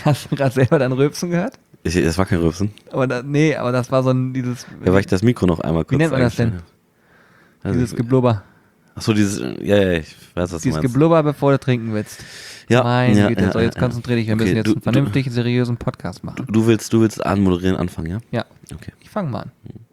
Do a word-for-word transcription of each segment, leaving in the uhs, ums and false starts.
Hast du gerade selber dein Rülpsen gehört? Ich, das war kein Rülpsen. Aber da, nee, aber das war so ein, dieses... Ja, weil ich das Mikro noch einmal kurz... Wie nennt man das denn? Also dieses ich, Geblubber. Achso, dieses... Ja, ja, ich weiß, was Dieses du meinst. Geblubber, bevor du trinken willst. Ja, Meine ja, Güte, ja, so jetzt ja, konzentrier dich, wir okay, müssen jetzt du, einen vernünftig seriösen Podcast machen. Du, du willst, du willst anmoderieren anfangen, ja? Ja, Okay. ich fange mal an.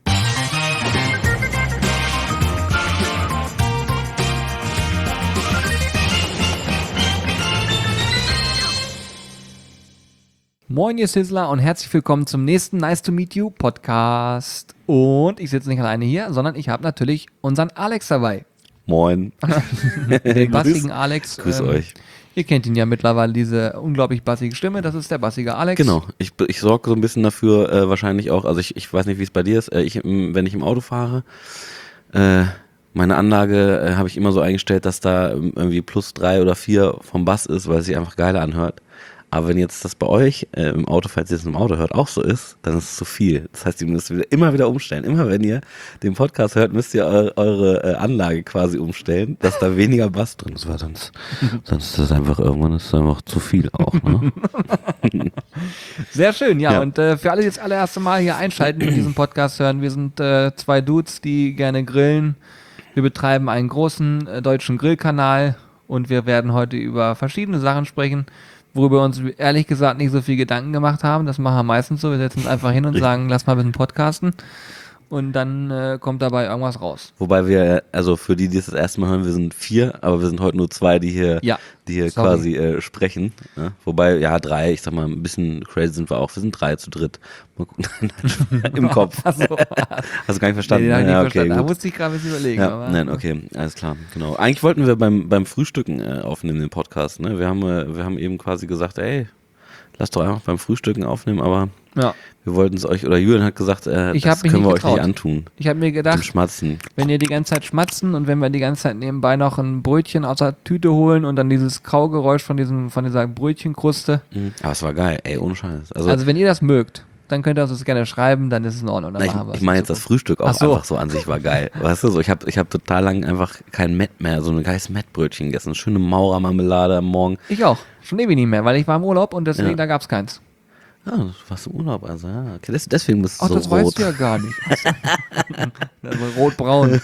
Moin, ihr Sizzler und herzlich willkommen zum nächsten Nice to Meet You Podcast. Und ich sitze nicht alleine hier, sondern ich habe natürlich unseren Alex dabei. Moin. Den bassigen Alex. Grüß ähm, euch. Ihr kennt ihn ja mittlerweile, diese unglaublich bassige Stimme. Das ist der bassige Alex. Genau, ich, ich sorge so ein bisschen dafür, äh, wahrscheinlich auch, also ich, ich weiß nicht, wie es bei dir ist, äh, ich, im- wenn ich im Auto fahre, äh, meine Anlage äh, habe ich immer so eingestellt, dass da ähm, irgendwie plus drei oder vier vom Bass ist, weil es sich einfach geiler anhört. Aber wenn jetzt das bei euch äh, im Auto, falls ihr es im Auto hört, auch so ist, dann ist es zu viel. Das heißt, ihr müsst wieder, immer wieder umstellen. Immer wenn ihr den Podcast hört, müsst ihr eure, eure äh, Anlage quasi umstellen, dass da weniger Bass drin ist. Weil sonst, sonst ist das einfach, irgendwann ist es einfach zu viel auch. Ne? Sehr schön, ja. Ja. Und äh, für alle, die das allererste Mal hier einschalten und diesen Podcast hören, wir sind äh, zwei Dudes, die gerne grillen. Wir betreiben einen großen äh, deutschen Grillkanal und wir werden heute über verschiedene Sachen sprechen, worüber wir uns ehrlich gesagt nicht so viel Gedanken gemacht haben. Das machen wir meistens so. Wir setzen uns einfach hin und sagen, lass mal ein bisschen podcasten. Und dann äh, kommt dabei irgendwas raus. Wobei wir, also für die, die es das erste Mal hören, wir sind vier, aber wir sind heute nur zwei, die hier, Ja, die hier sorry. quasi äh, sprechen. Ne? Wobei, ja, drei, ich sag mal, ein bisschen crazy sind wir auch. Wir sind drei zu dritt. Mal gucken. Im Kopf. Achso. Hast du gar nicht verstanden? Nee, den hab ich ja, nicht okay, verstanden. Da gut. musste ich gerade ein bisschen überlegen. Ja, aber, nein, okay, alles klar, genau. Eigentlich wollten wir beim, beim Frühstücken äh, aufnehmen, den Podcast. Ne? Wir haben, äh, wir haben eben quasi gesagt, ey, lass doch einfach beim Frühstücken aufnehmen, aber Ja. wir wollten es euch, oder Julian hat gesagt, äh, Ich das hab mich können nicht wir euch getraut. nicht antun. Ich habe mir Zum gedacht, Schmatzen. wenn ihr die ganze Zeit schmatzen und wenn wir die ganze Zeit nebenbei noch ein Brötchen aus der Tüte holen und dann dieses Kaugeräusch von diesem, von dieser Brötchenkruste. Mhm. Aber es war geil, ey, ohne Scheiß. Also, Also wenn ihr das mögt, dann könnt ihr uns das gerne schreiben, dann ist es in Ordnung. Dann na, machen wir ich, es ich meine in jetzt das Zukunft. Frühstück auch Ach so. einfach so an sich war geil. Weißt du, so, ich habe ich hab total lang einfach kein Mett mehr, so ein geiles Mettbrötchen gegessen. Schöne Maurermarmelade am Morgen. Ich auch. Schon ewig nicht mehr, weil ich war im Urlaub und deswegen, Ja. da gab es keins. Ja, du warst im Urlaub, also ja. Okay, des- deswegen bist du Ach, so das rot. weißt du ja gar nicht. Also rot-braun.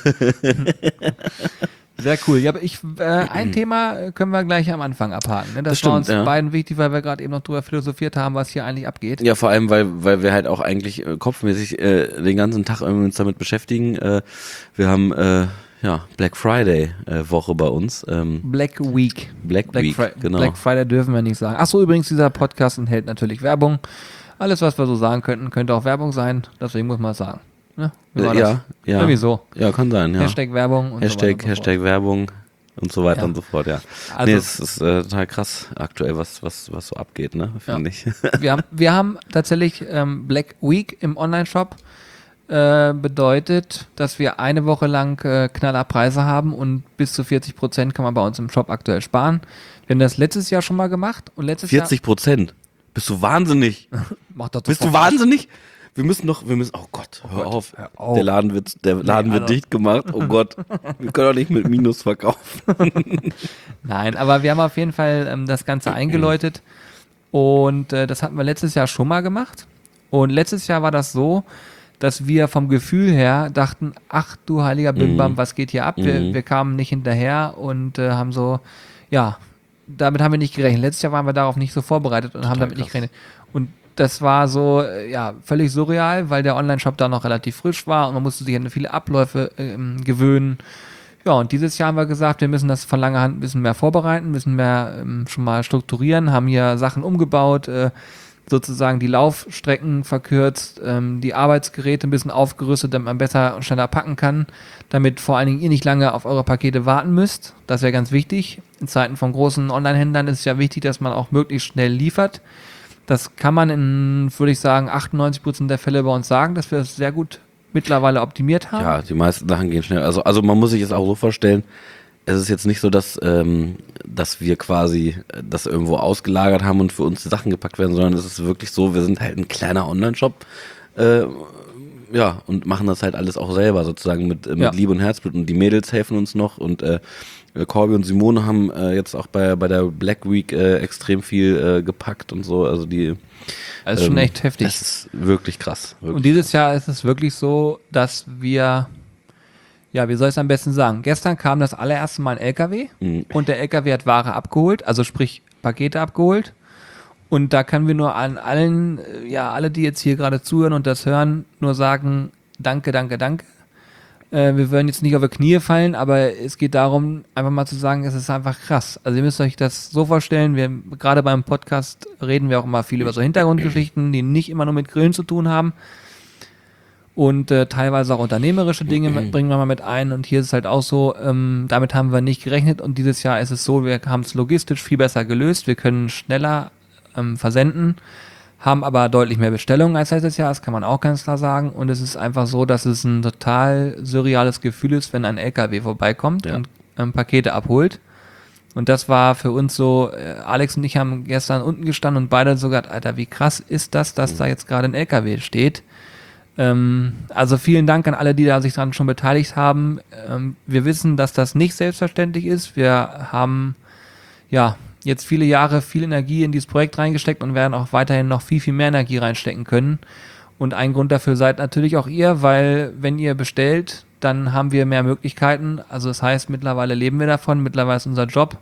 Sehr cool. Ja, aber ich, äh, ein Thema äh, können wir gleich am Anfang abhaken. Ne? Das, Das war stimmt, uns ja. beiden wichtig, weil wir gerade eben noch drüber philosophiert haben, was hier eigentlich abgeht. Ja, vor allem, weil, weil wir halt auch eigentlich äh, kopfmäßig äh, den ganzen Tag irgendwie uns damit beschäftigen. Äh, wir haben äh, ja Black Friday äh, Woche bei uns. Ähm, Black Week. Black, Black, Week, Fri genau. Black Friday dürfen wir nicht sagen. Achso, übrigens, dieser Podcast enthält natürlich Werbung. Alles, was wir so sagen könnten, könnte auch Werbung sein. Deswegen muss man es sagen. Ne? Wie war Äh, das? ja, ja. Irgendwie so. Ja, kann sein, ja. Hashtag Werbung und Hashtag, so weiter und so Hashtag Werbung und so weiter Ja. und so fort, ja. Also- nee, es ist äh, total krass aktuell, was, was, was so abgeht, ne, finde ich. fort. Wir haben, wir haben tatsächlich ähm, Black Week im Online-Shop. Äh, bedeutet, dass wir eine Woche lang äh, Knallerpreise haben und bis zu vierzig Prozent kann man bei uns im Shop aktuell sparen. Wir haben das letztes Jahr schon mal gemacht und letztes vierzig Prozent. Bist du wahnsinnig? Jahr... Macht doch Bist du sofort. wahnsinnig? Wir müssen noch, wir müssen, oh Gott, hör, Gott, auf. hör auf. Der Laden wird, der Laden wird also- dicht gemacht. Oh Gott, wir können doch nicht mit Minus verkaufen. Nein, aber wir haben auf jeden Fall ähm, das Ganze eingeläutet und äh, das hatten wir letztes Jahr schon mal gemacht. Und letztes Jahr war das so, dass wir vom Gefühl her dachten, ach du heiliger Bimbam, Mhm. was geht hier ab? Wir, Mhm. wir kamen nicht hinterher und äh, haben so, ja, damit haben wir nicht gerechnet. Letztes Jahr waren wir darauf nicht so vorbereitet und haben Total damit nicht krass. gerechnet. Und das war so, äh, ja, völlig surreal, weil der Online-Shop da noch relativ frisch war und man musste sich an viele Abläufe ähm, gewöhnen. Ja, und dieses Jahr haben wir gesagt, wir müssen das von langer Hand ein bisschen mehr vorbereiten, müssen mehr ähm, schon mal strukturieren, haben hier Sachen umgebaut, äh, sozusagen die Laufstrecken verkürzt, ähm, die Arbeitsgeräte ein bisschen aufgerüstet, damit man besser und schneller packen kann, damit vor allen Dingen ihr nicht lange auf eure Pakete warten müsst. Das wäre ganz wichtig. In Zeiten von großen Online-Händlern ist es ja wichtig, dass man auch möglichst schnell liefert. Das kann man in, würde ich sagen, achtundneunzig Prozent der Fälle bei uns sagen, dass wir das sehr gut mittlerweile optimiert haben. Ja, die meisten Sachen gehen schnell. Also, also man muss sich es auch so vorstellen, es ist jetzt nicht so, dass, ähm, dass wir quasi äh, das irgendwo ausgelagert haben und für uns die Sachen gepackt werden, sondern es ist wirklich so, wir sind halt ein kleiner Online-Shop äh, ja, und machen das halt alles auch selber sozusagen mit, äh, mit Ja. Liebe und Herzblut und die Mädels helfen uns noch und äh, Corby und Simone haben äh, jetzt auch bei, bei der Black Week äh, extrem viel äh, gepackt und so, also die Das ist schon ähm, echt heftig. Das ist wirklich krass. Wirklich Und dieses Jahr ist es wirklich so, dass wir, ja, wie soll ich es am besten sagen? Gestern kam das allererste Mal ein L K W Mhm. und der L K W hat Ware abgeholt, also sprich Pakete abgeholt. Und da können wir nur an allen, äh, ja, alle, die jetzt hier gerade zuhören und das hören, nur sagen, danke, danke, danke. Äh, wir würden jetzt nicht auf die Knie fallen, aber es geht darum, einfach mal zu sagen, es ist einfach krass. Also ihr müsst euch das so vorstellen, wir gerade beim Podcast reden wir auch immer viel über so Hintergrundgeschichten, die nicht immer nur mit Grillen zu tun haben. Und äh, teilweise auch unternehmerische Dinge mit, bringen wir mal mit ein. Und hier ist es halt auch so, ähm, damit haben wir nicht gerechnet. Und dieses Jahr ist es so, wir haben es logistisch viel besser gelöst. Wir können schneller ähm, versenden, haben aber deutlich mehr Bestellungen als letztes Jahr. Das kann man auch ganz klar sagen. Und es ist einfach so, dass es ein total surreales Gefühl ist, wenn ein L K W vorbeikommt Ja. und ähm, Pakete abholt. Und das war für uns so, äh, Alex und ich haben gestern unten gestanden und beide so gesagt, Alter, wie krass ist das, dass da jetzt gerade ein L K W steht. Ähm, also vielen Dank an alle, die da sich dran schon beteiligt haben. Ähm, wir wissen, dass das nicht selbstverständlich ist. Wir haben ja jetzt viele Jahre viel Energie in dieses Projekt reingesteckt und werden auch weiterhin noch viel, viel mehr Energie reinstecken können. Und ein Grund dafür seid natürlich auch ihr, weil wenn ihr bestellt, dann haben wir mehr Möglichkeiten. Also das heißt, mittlerweile leben wir davon, mittlerweile ist unser Job.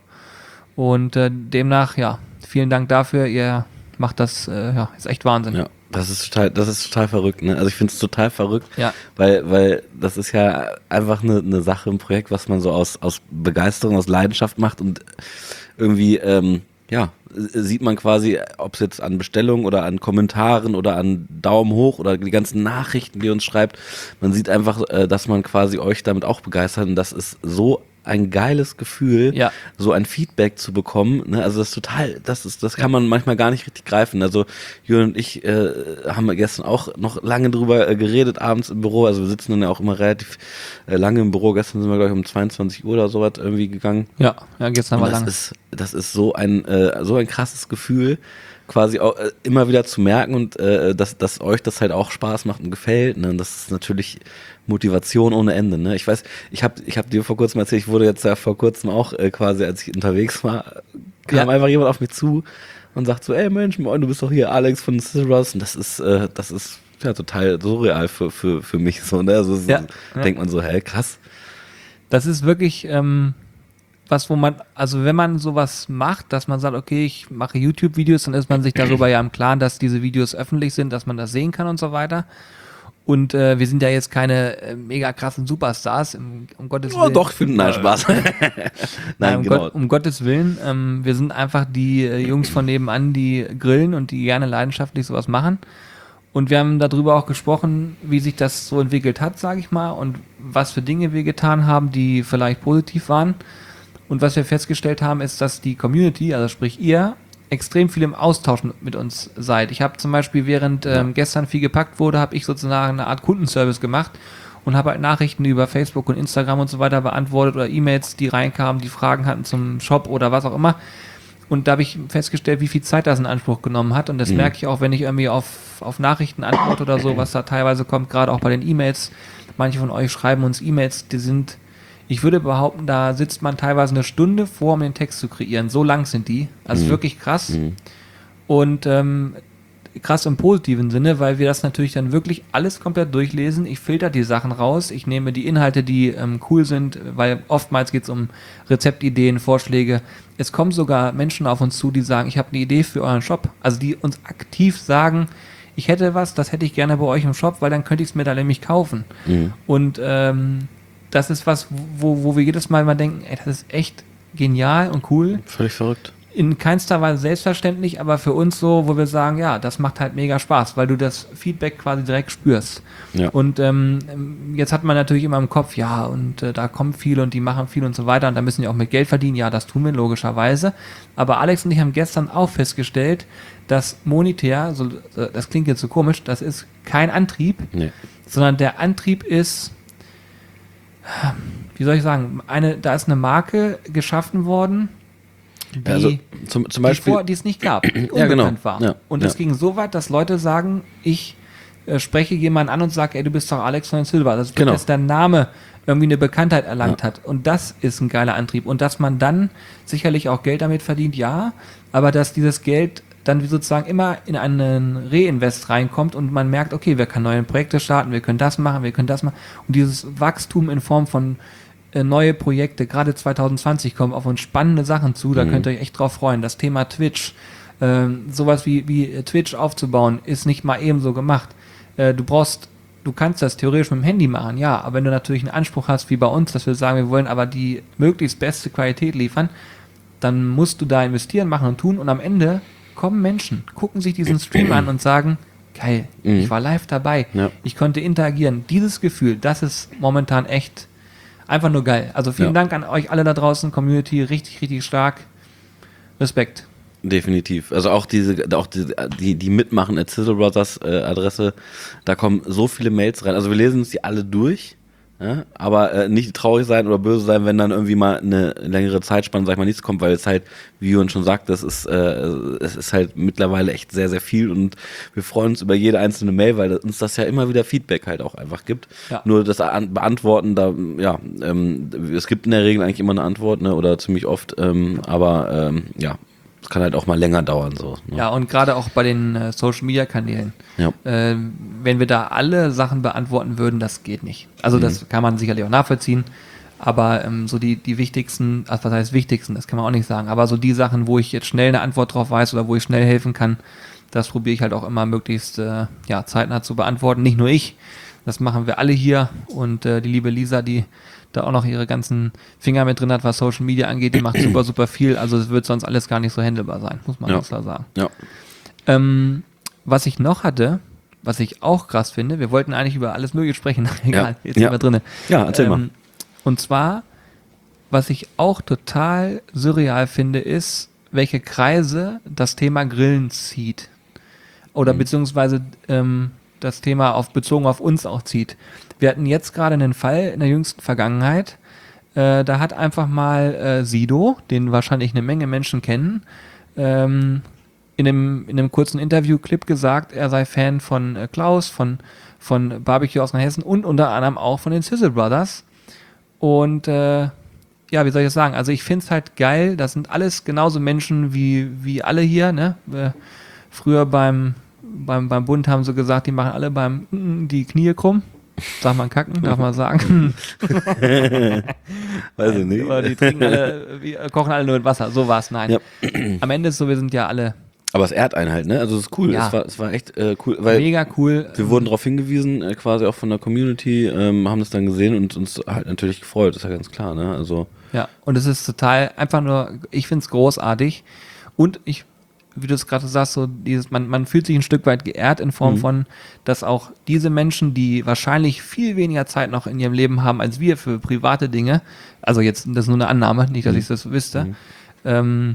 Und äh, demnach, ja, vielen Dank dafür. Ihr macht das, äh, ja, ist echt Wahnsinn. Ja, das ist total, das ist total verrückt, ne? Also ich finde es total verrückt, Ja. weil, weil das ist ja einfach eine, eine Sache, ein Projekt, was man so aus, aus Begeisterung, aus Leidenschaft macht und irgendwie, ähm, ja, sieht man quasi, ob es jetzt an Bestellungen oder an Kommentaren oder an Daumen hoch oder die ganzen Nachrichten, die uns schreibt, man sieht einfach, äh, dass man quasi euch damit auch begeistert und das ist so ein geiles Gefühl, Ja. so ein Feedback zu bekommen, ne? Also das ist total, das ist, das kann man manchmal gar nicht richtig greifen. Also Jürgen und ich äh, haben gestern auch noch lange drüber äh, geredet, abends im Büro, also wir sitzen dann ja auch immer relativ äh, lange im Büro, gestern sind wir glaube ich um zweiundzwanzig Uhr oder sowas irgendwie gegangen. Ja, ja, gestern Und war das lang. ist, das ist so ein, äh, so ein krasses Gefühl, quasi auch äh, immer wieder zu merken und äh, dass, dass euch das halt auch Spaß macht und gefällt. Ne? Und das ist natürlich Motivation ohne Ende. Ne? Ich weiß, ich habe ich hab dir vor kurzem erzählt, ich wurde jetzt ja vor kurzem auch äh, quasi, als ich unterwegs war, kam Ja. einfach jemand auf mich zu und sagt so, ey Mensch, moin, du bist doch hier Alex von Ciceros. Und das ist, äh, das ist ja total surreal für, für, für mich so. Ne? Also es Ja. ist, Ja. denkt man so, hä, krass. Das ist wirklich ähm, was, wo man, also wenn man sowas macht, dass man sagt, okay, ich mache YouTube-Videos, dann ist man sich darüber ja im Klaren, dass diese Videos öffentlich sind, dass man das sehen kann und so weiter. Und äh, wir sind ja jetzt keine äh, mega krassen Superstars, im, um Gottes Oh, Willen. doch, ich finde, nein, Spaß. Nein, Nein, um, genau. Gott, um Gottes Willen. Ähm, wir sind einfach die äh, Jungs von nebenan, die grillen und die gerne leidenschaftlich sowas machen. Und wir haben darüber auch gesprochen, wie sich das so entwickelt hat, sage ich mal, und was für Dinge wir getan haben, die vielleicht positiv waren. Und was wir festgestellt haben, ist, dass die Community, also sprich ihr, extrem viel im Austausch mit, mit uns seid. Ich habe zum Beispiel, während ähm, gestern viel gepackt wurde, habe ich sozusagen eine Art Kundenservice gemacht und habe halt Nachrichten über Facebook und Instagram und so weiter beantwortet oder E-Mails, die reinkamen, die Fragen hatten zum Shop oder was auch immer. Und da habe ich festgestellt, wie viel Zeit das in Anspruch genommen hat. Und das Mhm. merke ich auch, wenn ich irgendwie auf, auf Nachrichten antworte oder so, was da teilweise kommt, gerade auch bei den E-Mails. Manche von euch schreiben uns E-Mails, die sind, ich würde behaupten, da sitzt man teilweise eine Stunde vor, um den Text zu kreieren. So lang sind die. Also Mhm. wirklich krass. Mhm. Und ähm, krass im positiven Sinne, weil wir das natürlich dann wirklich alles komplett durchlesen. Ich filter die Sachen raus. Ich nehme die Inhalte, die ähm, cool sind, weil oftmals geht es um Rezeptideen, Vorschläge. Es kommen sogar Menschen auf uns zu, die sagen, ich habe eine Idee für euren Shop. Also die uns aktiv sagen, ich hätte was, das hätte ich gerne bei euch im Shop, weil dann könnte ich es mir dann nämlich kaufen. Mhm. Und ähm, das ist was, wo, wo wir jedes Mal mal denken, ey, das ist echt genial und cool. Völlig verrückt. In keinster Weise selbstverständlich, aber für uns so, wo wir sagen, ja, das macht halt mega Spaß, weil du das Feedback quasi direkt spürst. Ja. Und ähm, jetzt hat man natürlich immer im Kopf, ja, und äh, da kommen viele und die machen viel und so weiter und da müssen die auch mit Geld verdienen. Ja, das tun wir logischerweise. Aber Alex und ich haben gestern auch festgestellt, dass monetär, so, das klingt jetzt so komisch, das ist kein Antrieb, Nee. sondern der Antrieb ist, wie soll ich sagen, eine, da ist eine Marke geschaffen worden, die, Also zum, zum die, Beispiel. vor, die es nicht gab, die Ja, genau. unbekannt war. Ja, Und es ja. ging so weit, dass Leute sagen, ich äh, spreche jemanden an und sage, ey, du bist doch Alex von den Silber. Das ist, Genau. dass der Name irgendwie eine Bekanntheit erlangt Ja. hat. Und das ist ein geiler Antrieb. Und dass man dann sicherlich auch Geld damit verdient, ja, aber dass dieses Geld dann sozusagen immer in einen Reinvest reinkommt und man merkt, okay, wir können neue Projekte starten, wir können das machen, wir können das machen. Und dieses Wachstum in Form von äh, neue Projekte, gerade zwanzig zwanzig kommen auf uns spannende Sachen zu, da Mhm. könnt ihr euch echt drauf freuen. Das Thema Twitch, ähm, sowas wie, wie Twitch aufzubauen, ist nicht mal eben so gemacht. Äh, du brauchst, du kannst das theoretisch mit dem Handy machen, ja, aber wenn du natürlich einen Anspruch hast, wie bei uns, dass wir sagen, wir wollen aber die möglichst beste Qualität liefern, dann musst du da investieren, machen und tun und am Ende kommen Menschen, gucken sich diesen Stream an und sagen, geil, Mhm. ich war live dabei, Ja. ich konnte interagieren. Dieses Gefühl, das ist momentan echt einfach nur geil. Also vielen Ja. Dank an euch alle da draußen, Community, richtig, richtig stark. Respekt. Definitiv. Also auch diese, auch die, die, die mitmachen at Sizzle Brothers äh, Adresse, da kommen so viele Mails rein. Also wir lesen uns die alle durch, ja, aber äh, nicht traurig sein oder böse sein, wenn dann irgendwie mal eine längere Zeitspanne, sag ich mal, nichts kommt, weil es halt, wie Jürgen schon sagt, das ist, äh, es ist halt mittlerweile echt sehr, sehr viel und wir freuen uns über jede einzelne Mail, weil uns das ja immer wieder Feedback halt auch einfach gibt. Ja. Nur das An- Beantworten, da, ja, ähm, es gibt in der Regel eigentlich immer eine Antwort, ne, oder ziemlich oft, ähm, aber ähm, ja, es kann halt auch mal länger dauern, so. Ne? Ja, und gerade auch bei den äh, Social-Media-Kanälen. Ja. Äh, wenn wir da alle Sachen beantworten würden, das geht nicht. Also das kann man sicherlich auch nachvollziehen, aber ähm, so die, die wichtigsten, also was heißt wichtigsten, das kann man auch nicht sagen, aber so die Sachen, wo ich jetzt schnell eine Antwort drauf weiß oder wo ich schnell helfen kann, das probiere ich halt auch immer möglichst äh, ja, zeitnah zu beantworten. Nicht nur ich, das machen wir alle hier und äh, die liebe Lisa, die da auch noch ihre ganzen Finger mit drin hat, was Social Media angeht, die macht super, super viel, also es wird sonst alles gar nicht so handelbar sein, muss man Ja. ganz klar sagen. Ja. Ähm, was ich noch hatte, was ich auch krass finde, wir wollten eigentlich über alles Mögliche sprechen, egal, jetzt Ja. sind wir drinne. Ja, erzähl mal. Und zwar, was ich auch total surreal finde, ist, welche Kreise das Thema Grillen zieht. Oder Mhm. beziehungsweise ähm, das Thema auf, bezogen auf uns auch zieht. Wir hatten jetzt gerade einen Fall in der jüngsten Vergangenheit, äh, da hat einfach mal äh, Sido, den wahrscheinlich eine Menge Menschen kennen, ähm, in einem, in einem kurzen Interview-Clip gesagt, er sei Fan von äh, Klaus, von, von Barbecue aus Hessen und unter anderem auch von den Sizzle Brothers. Und äh, ja, wie soll ich das sagen? Also ich finde es halt geil, das sind alles genauso Menschen wie, wie alle hier, ne? Äh, früher beim, beim, beim Bund haben sie gesagt, die machen alle beim mm, die Knie krumm. Darf man kacken? Darf man sagen? Weiß ich nicht. Oder die trinken alle, wir kochen alle nur mit Wasser. So war es, nein. Ja. Am Ende ist so, wir sind ja alle Aber es ehrt einen halt, ne? Also es ist cool. Ja. Es war, es war echt äh, cool, weil mega cool. wir wurden darauf hingewiesen, äh, quasi auch von der Community, ähm, haben das dann gesehen und uns halt natürlich gefreut, ist ja ganz klar, ne? Also Ja, und es ist total einfach nur, ich finde es großartig. Und ich, wie du es gerade sagst, so dieses, man, man fühlt sich ein Stück weit geehrt in Form Mhm. von, dass auch diese Menschen, die wahrscheinlich viel weniger Zeit noch in ihrem Leben haben als wir für private Dinge, also jetzt, das ist nur eine Annahme, nicht, dass Mhm. ich das wüsste, Mhm. ähm,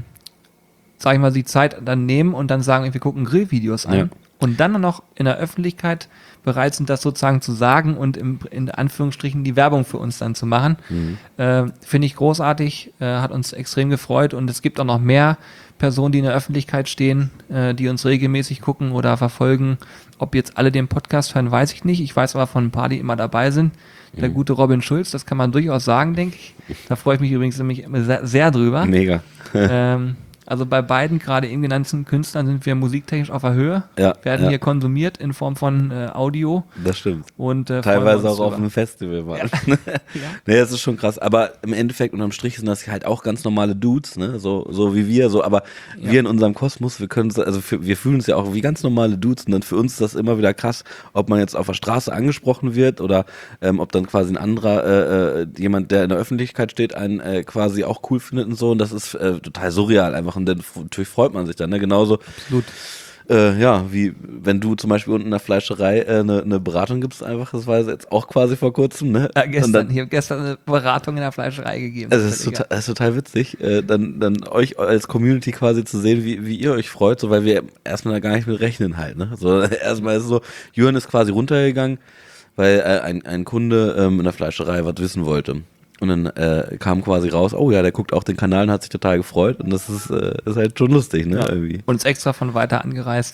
sag ich mal, die Zeit dann nehmen und dann sagen, wir gucken Grillvideos an Ja. und dann noch in der Öffentlichkeit bereit sind, das sozusagen zu sagen und im, in Anführungsstrichen die Werbung für uns dann zu machen. Mhm. Äh, Finde ich großartig, äh, hat uns extrem gefreut und es gibt auch noch mehr Personen, die in der Öffentlichkeit stehen, äh, die uns regelmäßig gucken oder verfolgen. Ob jetzt alle den Podcast hören, weiß ich nicht. Ich weiß aber von ein paar, die immer dabei sind. Der Mhm. gute Robin Schulz, das kann man durchaus sagen, denke ich. Da freue ich mich übrigens nämlich sehr, sehr drüber. mega. ähm, also bei beiden, gerade eben genannten Künstlern, sind wir musiktechnisch auf der Höhe, Ja, werden ja. hier konsumiert in Form von äh, Audio Das stimmt. und äh, freuen wir Teilweise uns auch auf drüber. einem Festival mal. Ja. Nee, das ist schon krass. Aber im Endeffekt unterm Strich sind das halt auch ganz normale Dudes, ne? So, so wie wir, so, aber Ja. wir in unserem Kosmos, wir können also für, wir fühlen uns ja auch wie ganz normale Dudes und dann für uns ist das immer wieder krass, ob man jetzt auf der Straße angesprochen wird oder ähm, ob dann quasi ein anderer, äh, äh, jemand, der in der Öffentlichkeit steht, einen äh, quasi auch cool findet und so. Und das ist äh, total surreal einfach. Und dann f- natürlich freut man sich dann, ne? Genauso. Absolut. Äh, ja, wie wenn du zum Beispiel unten in der Fleischerei eine äh, ne, ne Beratung gibst, einfach, das war jetzt auch quasi vor kurzem, ne? Ja, Und gestern, dann, ich habe gestern eine Beratung in der Fleischerei gegeben. also das ist, Völlig total, das ist total witzig, äh, dann, dann euch als Community quasi zu sehen, wie, wie ihr euch freut, so weil wir erstmal da gar nicht mit rechnen halt, ne? So, erstmal ist es so, Jürgen ist quasi runtergegangen, weil äh, ein, ein Kunde ähm, in der Fleischerei was wissen wollte. Und dann äh, kam quasi raus, oh ja, der guckt auch den Kanal und hat sich total gefreut. Und das ist, äh, ist halt schon lustig, ne? Ja. Irgendwie. Und ist extra von weiter angereist.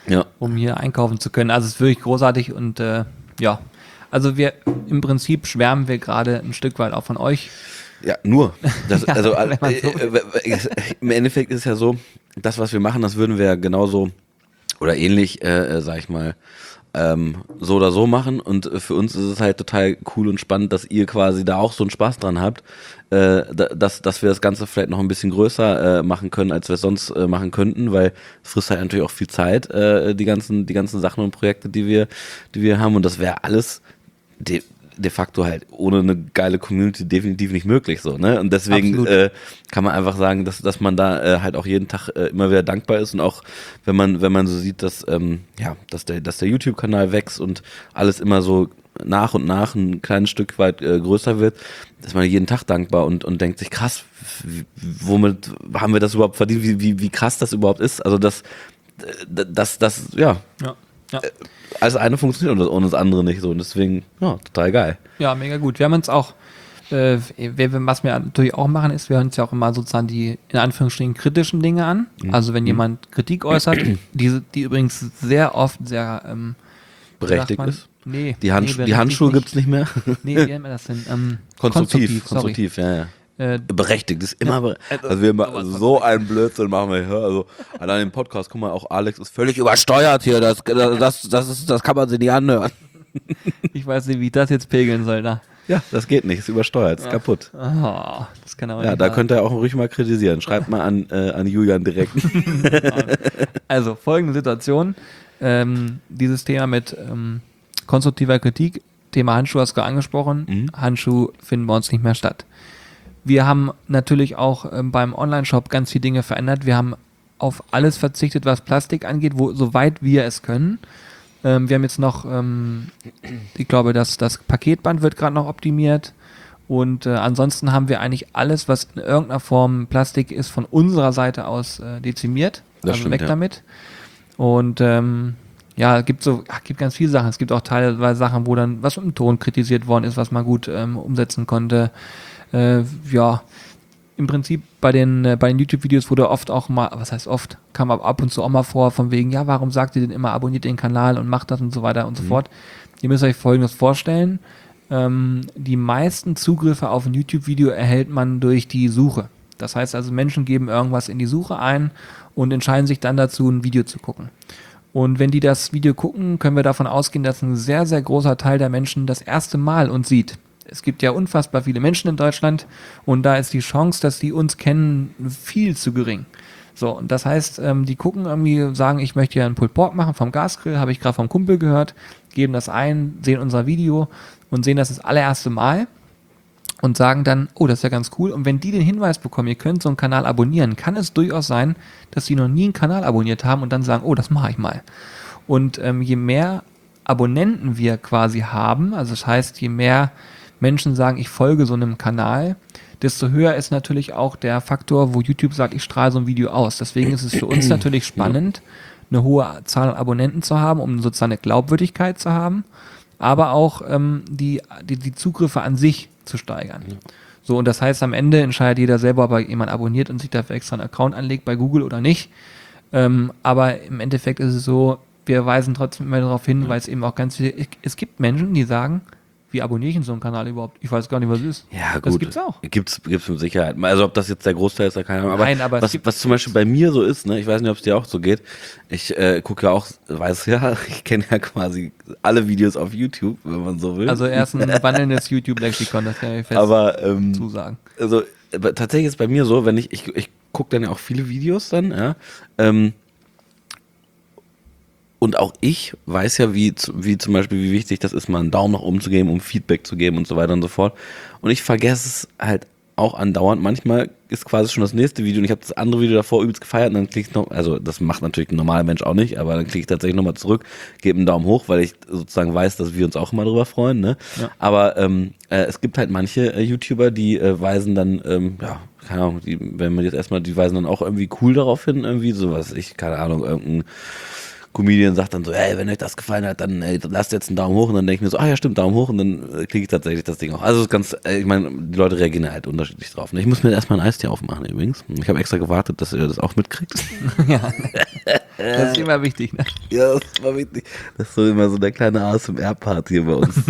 Ja. um hier einkaufen zu können. Also es ist wirklich großartig und äh, ja, also wir im Prinzip schwärmen wir gerade ein Stück weit auch von euch. Ja, nur. Das, Ja, also wenn man so äh, äh, im Endeffekt ist es ja so, das, was wir machen, das würden wir ja genauso oder ähnlich, äh, äh, sag ich mal, ähm, so oder so machen. Und äh, für uns ist es halt total cool und spannend, dass ihr quasi da auch so einen Spaß dran habt, äh, da- dass, dass wir das Ganze vielleicht noch ein bisschen größer äh, machen können, als wir es sonst äh, machen könnten, weil es frisst halt natürlich auch viel Zeit, äh, die ganzen, die ganzen Sachen und Projekte, die wir, die wir haben. Und das wäre alles de, de facto halt ohne eine geile Community definitiv nicht möglich, so, ne? Und deswegen Absolut. äh, kann man einfach sagen, dass, dass man da äh, halt auch jeden Tag äh, immer wieder dankbar ist und auch wenn man, wenn man so sieht, dass, ähm, ja, dass der, dass der YouTube-Kanal wächst und alles immer so nach und nach ein kleines Stück weit äh, größer wird, ist man jeden Tag dankbar und, und denkt sich, krass, w- womit haben wir das überhaupt verdient, wie, wie, wie krass das überhaupt ist, also das, äh, das, das, ja, Ja, ja. alles eine funktioniert und das, und das andere nicht so und deswegen, ja, total geil. Ja, mega gut. Wir haben uns auch, äh, wir- was wir natürlich auch machen, ist, wir hören uns ja auch immer sozusagen die, in Anführungsstrichen, kritischen Dinge an. Also wenn jemand Kritik äußert, diese, die übrigens sehr oft sehr, ähm, wie sagt Berechtigt man? ist. Nee, Die, Handsch nee, die Handschuhe gibt's nicht mehr. Nee, wie nennt man das denn? Ähm, Konstruktiv, sorry. konstruktiv, ja, ja. Äh, Berechtigt ist immer bere also, also wir ma- sowas von so einen Blödsinn machen wir hier. Also allein im Podcast, guck mal, auch Alex ist völlig übersteuert hier. Das, das, das, ist, das kann man sich nicht anhören. ich weiß nicht, wie ich das jetzt pegeln soll. Da. Ja, das geht nicht, ist übersteuert, ist kaputt. Oh, das kann aber Ja, nicht da wahr könnt ihr auch ruhig mal kritisieren. Schreibt mal an, äh, an Julian direkt. Also, folgende Situation. Ähm, dieses Thema mit ähm, konstruktiver Kritik, Thema Handschuh hast du gerade angesprochen. Mhm. Handschuh finden bei uns nicht mehr statt. Wir haben natürlich auch ähm, beim Online-Shop ganz viele Dinge verändert. Wir haben auf alles verzichtet, was Plastik angeht, wo, soweit wir es können. Ähm, wir haben jetzt noch, ähm, ich glaube, das, das Paketband wird gerade noch optimiert. Und äh, ansonsten haben wir eigentlich alles, was in irgendeiner Form Plastik ist, von unserer Seite aus äh, dezimiert. Das also stimmt, weg ja. damit. Und ähm, ja, es gibt so, ach, gibt ganz viele Sachen. Es gibt auch teilweise Sachen, wo dann was mit dem Ton kritisiert worden ist, was man gut ähm, umsetzen konnte. Äh, ja, im Prinzip bei den, äh, bei den YouTube-Videos wurde oft auch mal, was heißt oft, kam ab, ab und zu auch mal vor, von wegen, ja, warum sagt ihr denn immer, abonniert den Kanal und macht das und so weiter und so fort. Ihr müsst euch Folgendes vorstellen. Ähm, die meisten Zugriffe auf ein YouTube-Video erhält man durch die Suche. Das heißt also, Menschen geben irgendwas in die Suche ein und entscheiden sich dann dazu, ein Video zu gucken. Und wenn die das Video gucken, können wir davon ausgehen, dass ein sehr, sehr großer Teil der Menschen das erste Mal uns sieht. Es gibt ja unfassbar viele Menschen in Deutschland und da ist die Chance, dass die uns kennen, viel zu gering. So, und das heißt, ähm, die gucken irgendwie, sagen, ich möchte ja einen Pulled Pork machen vom Gasgrill, habe ich gerade vom Kumpel gehört, geben das ein, sehen unser Video und sehen das das allererste Mal und sagen dann, oh, das ist ja ganz cool. Und wenn die den Hinweis bekommen, ihr könnt so einen Kanal abonnieren, kann es durchaus sein, dass sie noch nie einen Kanal abonniert haben und dann sagen, oh, das mache ich mal. Und ähm, je mehr Abonnenten wir quasi haben, also das heißt, je mehr Menschen sagen, ich folge so einem Kanal, desto höher ist natürlich auch der Faktor, wo YouTube sagt, ich strahle so ein Video aus. Deswegen ist es für uns natürlich spannend, eine hohe Zahl an Abonnenten zu haben, um sozusagen eine Glaubwürdigkeit zu haben, aber auch ähm, die, die, die Zugriffe an sich zu steigern. Ja. So, und das heißt, am Ende entscheidet jeder selber, ob er jemand abonniert und sich dafür extra einen Account anlegt bei Google oder nicht. Ähm, aber im Endeffekt ist es so, wir weisen trotzdem immer darauf hin, weil es eben auch ganz viele, es gibt Menschen, die sagen, wie abonniere ich in so einen Kanal überhaupt? Ich weiß gar nicht, was es ist. Ja, gut. Das gibt's auch. Gibt's, gibt's mit Sicherheit. Also, ob das jetzt der Großteil ist, da keine Ahnung. Aber, Nein, aber es was, gibt- was zum Beispiel bei mir so ist, ne, ich weiß nicht, ob es dir auch so geht. Ich äh, gucke ja auch, weiß ja, ich kenne ja quasi alle Videos auf YouTube, wenn man so will. Also er ist ein wandelndes YouTube-Lexikon, das kann ich fest aber, ähm, zusagen. also, aber tatsächlich ist bei mir so, wenn ich, ich, ich gucke dann ja auch viele Videos dann, ja, ähm, und auch ich weiß ja, wie, wie zum Beispiel, wie wichtig das ist, mal einen Daumen nach oben zu geben, um Feedback zu geben und so weiter und so fort. Und ich vergesse es halt auch andauernd. Manchmal ist quasi schon das nächste Video und ich habe das andere Video davor übelst gefeiert und dann klicke ich noch, also das macht natürlich ein normaler Mensch auch nicht, aber dann klicke ich tatsächlich nochmal zurück, gebe einen Daumen hoch, weil ich sozusagen weiß, dass wir uns auch immer drüber freuen. Ne? Ja. Aber ähm, äh, es gibt halt manche äh, YouTuber, die äh, weisen dann, ähm, ja, keine Ahnung, die, wenn man jetzt erstmal, die weisen dann auch irgendwie cool darauf hin, irgendwie sowas, ich, keine Ahnung, irgendein Comedian sagt dann so, ey, wenn euch das gefallen hat, dann ey, lasst jetzt einen Daumen hoch und dann denke ich mir so, ah ja stimmt, Daumen hoch und dann äh, kriege ich tatsächlich das Ding auch. Also es ist ganz, äh, ich meine, die Leute reagieren halt unterschiedlich drauf. Ne? Ich muss mir erstmal ein Eistee aufmachen übrigens. Ich habe extra gewartet, dass ihr das auch mitkriegt. Ja, das ist immer wichtig. Ne? Ja, das war wichtig. Das ist so immer so der kleine A S M R-Part hier bei uns.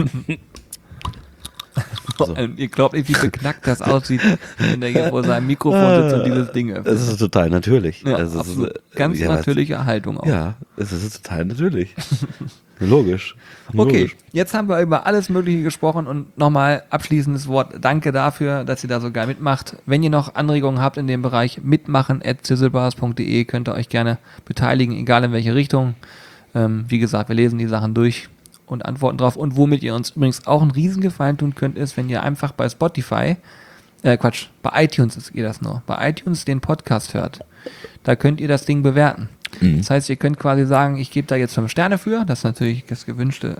So. Ihr glaubt nicht, wie beknackt das aussieht, wenn der hier vor seinem Mikrofon sitzt und dieses Ding öffnet. Das ist total natürlich. Ja, das absolut. ist, äh, Ganz ja, natürliche Haltung auch. Ja, es ist total natürlich. Logisch. Okay, Logisch. jetzt haben wir über alles Mögliche gesprochen und nochmal abschließendes Wort. Danke dafür, dass ihr da so geil mitmacht. Wenn ihr noch Anregungen habt in dem Bereich, mitmachen at sizzlebars punkt de, könnt ihr euch gerne beteiligen, egal in welche Richtung. Ähm, wie gesagt, wir lesen die Sachen durch und antworten drauf. Und womit ihr uns übrigens auch einen Riesengefallen tun könnt, ist, wenn ihr einfach bei Spotify, äh Quatsch, bei iTunes ist geht das nur, bei iTunes den Podcast hört. Da könnt ihr das Ding bewerten. Mhm. Das heißt, ihr könnt quasi sagen, ich gebe da jetzt fünf Sterne für, das ist natürlich das Gewünschte.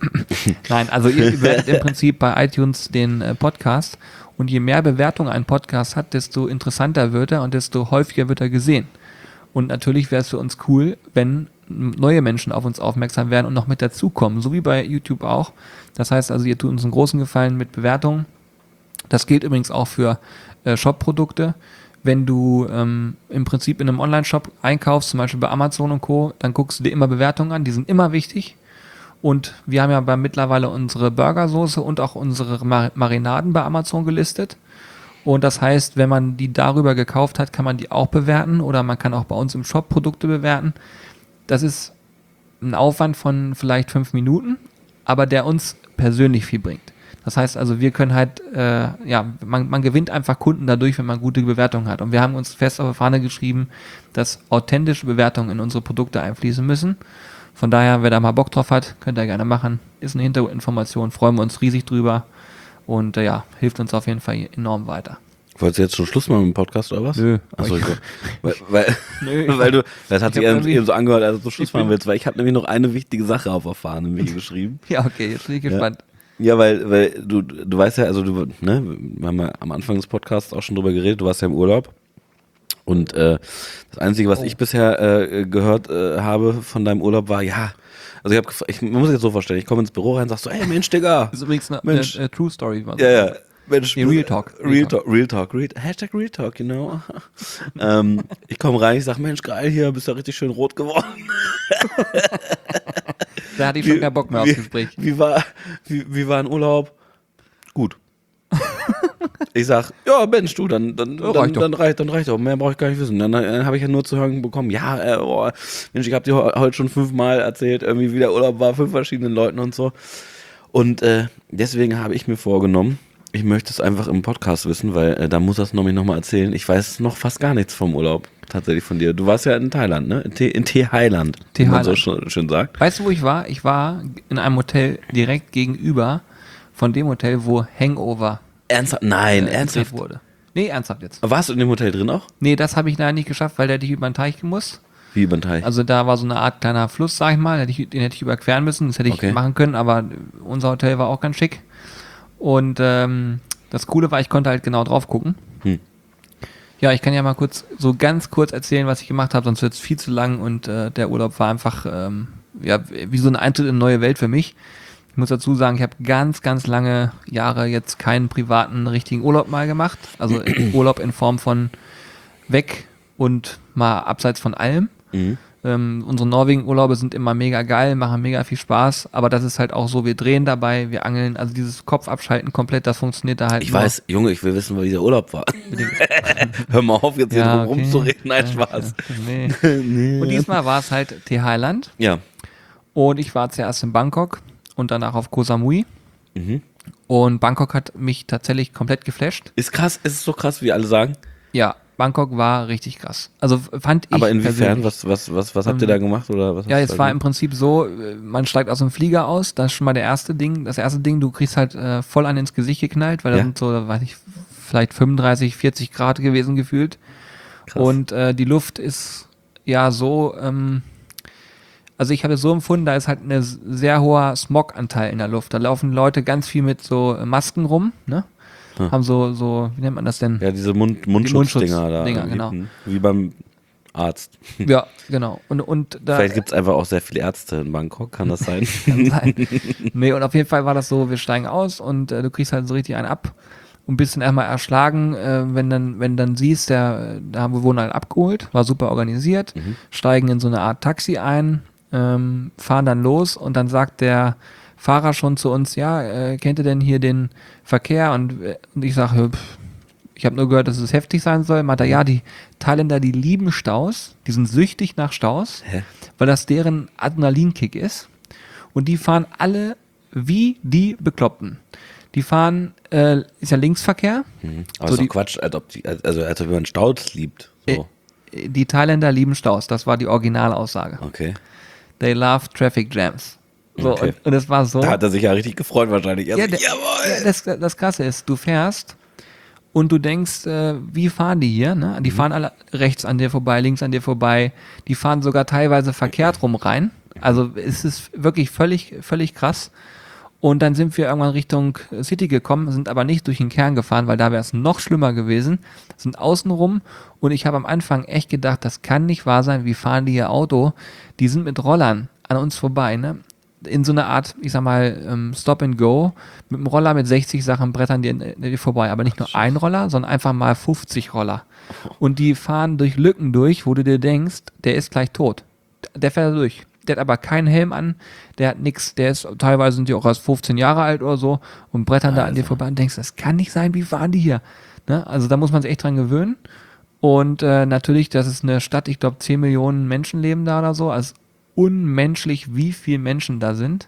Nein, also ihr bewertet im Prinzip bei iTunes den äh, Podcast und je mehr Bewertung ein Podcast hat, desto interessanter wird er und desto häufiger wird er gesehen. Und natürlich wäre es für uns cool, wenn neue Menschen auf uns aufmerksam werden und noch mit dazukommen, so wie bei YouTube auch. Das heißt also, ihr tut uns einen großen Gefallen mit Bewertungen. Das gilt übrigens auch für äh, Shop-Produkte. Wenn du ähm, im Prinzip in einem Online-Shop einkaufst, zum Beispiel bei Amazon und Co., dann guckst du dir immer Bewertungen an, die sind immer wichtig. Und wir haben ja bei mittlerweile unsere Burgersoße und auch unsere Mar- Marinaden bei Amazon gelistet. Und das heißt, wenn man die darüber gekauft hat, kann man die auch bewerten oder man kann auch bei uns im Shop Produkte bewerten. Das ist ein Aufwand von vielleicht fünf Minuten, aber der uns persönlich viel bringt. Das heißt also, wir können halt, äh, ja, man, man gewinnt einfach Kunden dadurch, wenn man gute Bewertungen hat. Und wir haben uns fest auf die Fahne geschrieben, dass authentische Bewertungen in unsere Produkte einfließen müssen. Von daher, wer da mal Bock drauf hat, könnt ihr gerne machen. Ist eine Hintergrundinformation, freuen wir uns riesig drüber. Und äh, ja, hilft uns auf jeden Fall enorm weiter. Wolltest du jetzt schon Schluss machen mit dem Podcast oder was? Nö. Achso, ich, weil, weil, Nö, weil du, das hat sich eben, eben so angehört, als du Schluss Ich machen bin- willst, weil ich habe nämlich noch eine wichtige Sache auf der Fahne mir geschrieben. Ja, okay, jetzt bin ich gespannt. Ja, weil, weil du, du weißt ja, also du, ne, wir haben ja am Anfang des Podcasts auch schon drüber geredet, du warst ja im Urlaub. Und äh, das Einzige, was Oh. ich bisher äh, gehört äh, habe von deinem Urlaub war, ja, also ich habe, ich man muss sich jetzt so vorstellen, ich komme ins Büro rein und sag so, ey Mensch, Digga. Das ist übrigens eine, Mensch. eine, eine True Story. wie man Ja, sagt. ja. Mensch, Nee, Real Talk. Real, Real Talk. Real Talk. Real, Hashtag Real Talk, you know. ähm, ich komme rein, ich sag, Mensch, geil hier, bist ja richtig schön rot geworden. Da hatte ich schon keinen Bock mehr aufs Gespräch. Wie war, wie, wie war ein Urlaub? Gut. Ich sag, ja, Mensch, du, dann, dann, Ja, dann, reicht doch. dann reicht, dann reicht doch. Mehr brauche ich gar nicht wissen. Dann, dann habe ich ja nur zu hören bekommen, ja, äh, oh, Mensch, ich habe dir he- heute schon fünfmal erzählt, irgendwie wie der Urlaub war, fünf verschiedenen Leuten und so. Und äh, deswegen habe ich mir vorgenommen, ich möchte es einfach im Podcast wissen, weil äh, da muss das nämlich nochmal erzählen. Ich weiß noch fast gar nichts vom Urlaub, tatsächlich von dir. Du warst ja in Thailand, ne? In, T- in Thailand, wie man so Thailand. schön, schön sagt. Weißt du, wo ich war? Ich war in einem Hotel direkt gegenüber von dem Hotel, wo Hangover Ernsthaft? Nein, äh, ernsthaft. gedreht wurde. Nee, ernsthaft jetzt. Warst du in dem Hotel drin auch? Nee, das habe ich leider nicht geschafft, weil der hätte ich über den Teich gemusst. Wie über den Teich? Also da war so eine Art kleiner Fluss, sag ich mal, hätte ich, den hätte ich überqueren müssen, das hätte ich Okay. machen können, aber unser Hotel war auch ganz schick. Und ähm, das Coole war, ich konnte halt genau drauf gucken. Hm. Ja, ich kann ja mal kurz, so ganz kurz erzählen, was ich gemacht habe, sonst wird es viel zu lang und äh, der Urlaub war einfach ähm, ja, wie so ein Eintritt in eine neue Welt für mich. Ich muss dazu sagen, ich habe ganz, ganz lange Jahre jetzt keinen privaten, richtigen Urlaub mal gemacht. Also Urlaub in Form von weg und mal abseits von allem. Mhm. Ähm, unsere Norwegen-Urlaube sind immer mega geil, machen mega viel Spaß, aber das ist halt auch so, wir drehen dabei, wir angeln, also dieses Kopf abschalten komplett, das funktioniert da halt Ich nur. weiß, Junge, ich will wissen, wie der Urlaub war. Hör mal auf, jetzt hier Ja, drum okay. rumzureden. Nein, Ja, Spaß. ja, nee. Und diesmal war es halt Thailand Ja. und ich war zuerst in Bangkok und danach auf Koh Samui. Mhm. Und Bangkok hat mich tatsächlich komplett geflasht. Ist krass, ist es so krass, wie alle sagen? Ja, Bangkok war richtig krass. Also fand ich Aber inwiefern? persönlich. Was, was, was, was habt ihr da gemacht? Oder was Ja, hast es du war da im Prinzip so, äh, man steigt aus dem Flieger aus, das ist schon mal der erste Ding. Das erste Ding, du kriegst halt äh, voll an ins Gesicht geknallt, weil da Ja. sind so, weiß ich, vielleicht fünfunddreißig, vierzig Grad gewesen gefühlt. Krass. Und äh, die Luft ist ja so, ähm, also ich habe es so empfunden, da ist halt ein sehr hoher Smog-Anteil in der Luft. Da laufen Leute ganz viel mit so äh, Masken rum, ne? Hm. Haben so, so, wie nennt man das denn? Ja, diese Mund, Mundschutzdinger da. Mundschutzdinger, irgendwie. genau. Hm. Wie beim Arzt. Ja, genau. Und, und da, Vielleicht gibt es einfach auch sehr viele Ärzte in Bangkok, kann das sein? Kann sein. Nee, und auf jeden Fall war das so, wir steigen aus und äh, du kriegst halt so richtig einen ab und bist dann erstmal erschlagen, äh, wenn dann, wenn dann siehst, der, da haben wir wurden halt abgeholt, war super organisiert, Mhm. steigen in so eine Art Taxi ein, ähm, fahren dann los und dann sagt der Fahrer schon zu uns, ja, äh, kennt ihr denn hier den Verkehr? Und, äh, und ich sage, ich habe nur gehört, dass es heftig sein soll. Meint er, ja, die Thailänder, die lieben Staus, die sind süchtig nach Staus, Hä? weil das deren Adrenalinkick ist. Und die fahren alle wie die Bekloppten. Die fahren, äh, ist ja Linksverkehr. Mhm. Aber So ist doch die- Quatsch, als ob, die, also, als ob man Staus liebt. So. Äh, Die Thailänder lieben Staus. Das war die Originalaussage. Okay. They love traffic jams. So, Okay. und, und es war so. Da hat er sich ja richtig gefreut wahrscheinlich. Er Ja, so, der, jawohl! ja, das, das Krasse ist, du fährst und du denkst, äh, wie fahren die hier? Ne? Die fahren alle rechts an dir vorbei, links an dir vorbei. Die fahren sogar teilweise verkehrt rum rein. Also es ist wirklich völlig, völlig krass. Und dann sind wir irgendwann Richtung City gekommen, sind aber nicht durch den Kern gefahren, weil da wäre es noch schlimmer gewesen. Sind außen rum und ich habe am Anfang echt gedacht, das kann nicht wahr sein, wie fahren die hier Auto? Die sind mit Rollern an uns vorbei, ne? In so einer Art, ich sag mal, ähm, Stop and Go, mit dem Roller mit sechzig Sachen brettern die, die vorbei. Aber nicht nur ein Roller, sondern einfach mal fünfzig Roller. Und die fahren durch Lücken durch, wo du dir denkst, der ist gleich tot. Der fährt da durch. Der hat aber keinen Helm an, der hat nix, der ist, teilweise sind die auch erst fünfzehn Jahre alt oder so und brettern da an dir Alter. vorbei und denkst, das kann nicht sein, wie fahren die hier? Ne? Also da muss man sich echt dran gewöhnen. Und äh, natürlich, das ist eine Stadt, ich glaube zehn Millionen Menschen leben da oder so, also unmenschlich, wie viele Menschen da sind.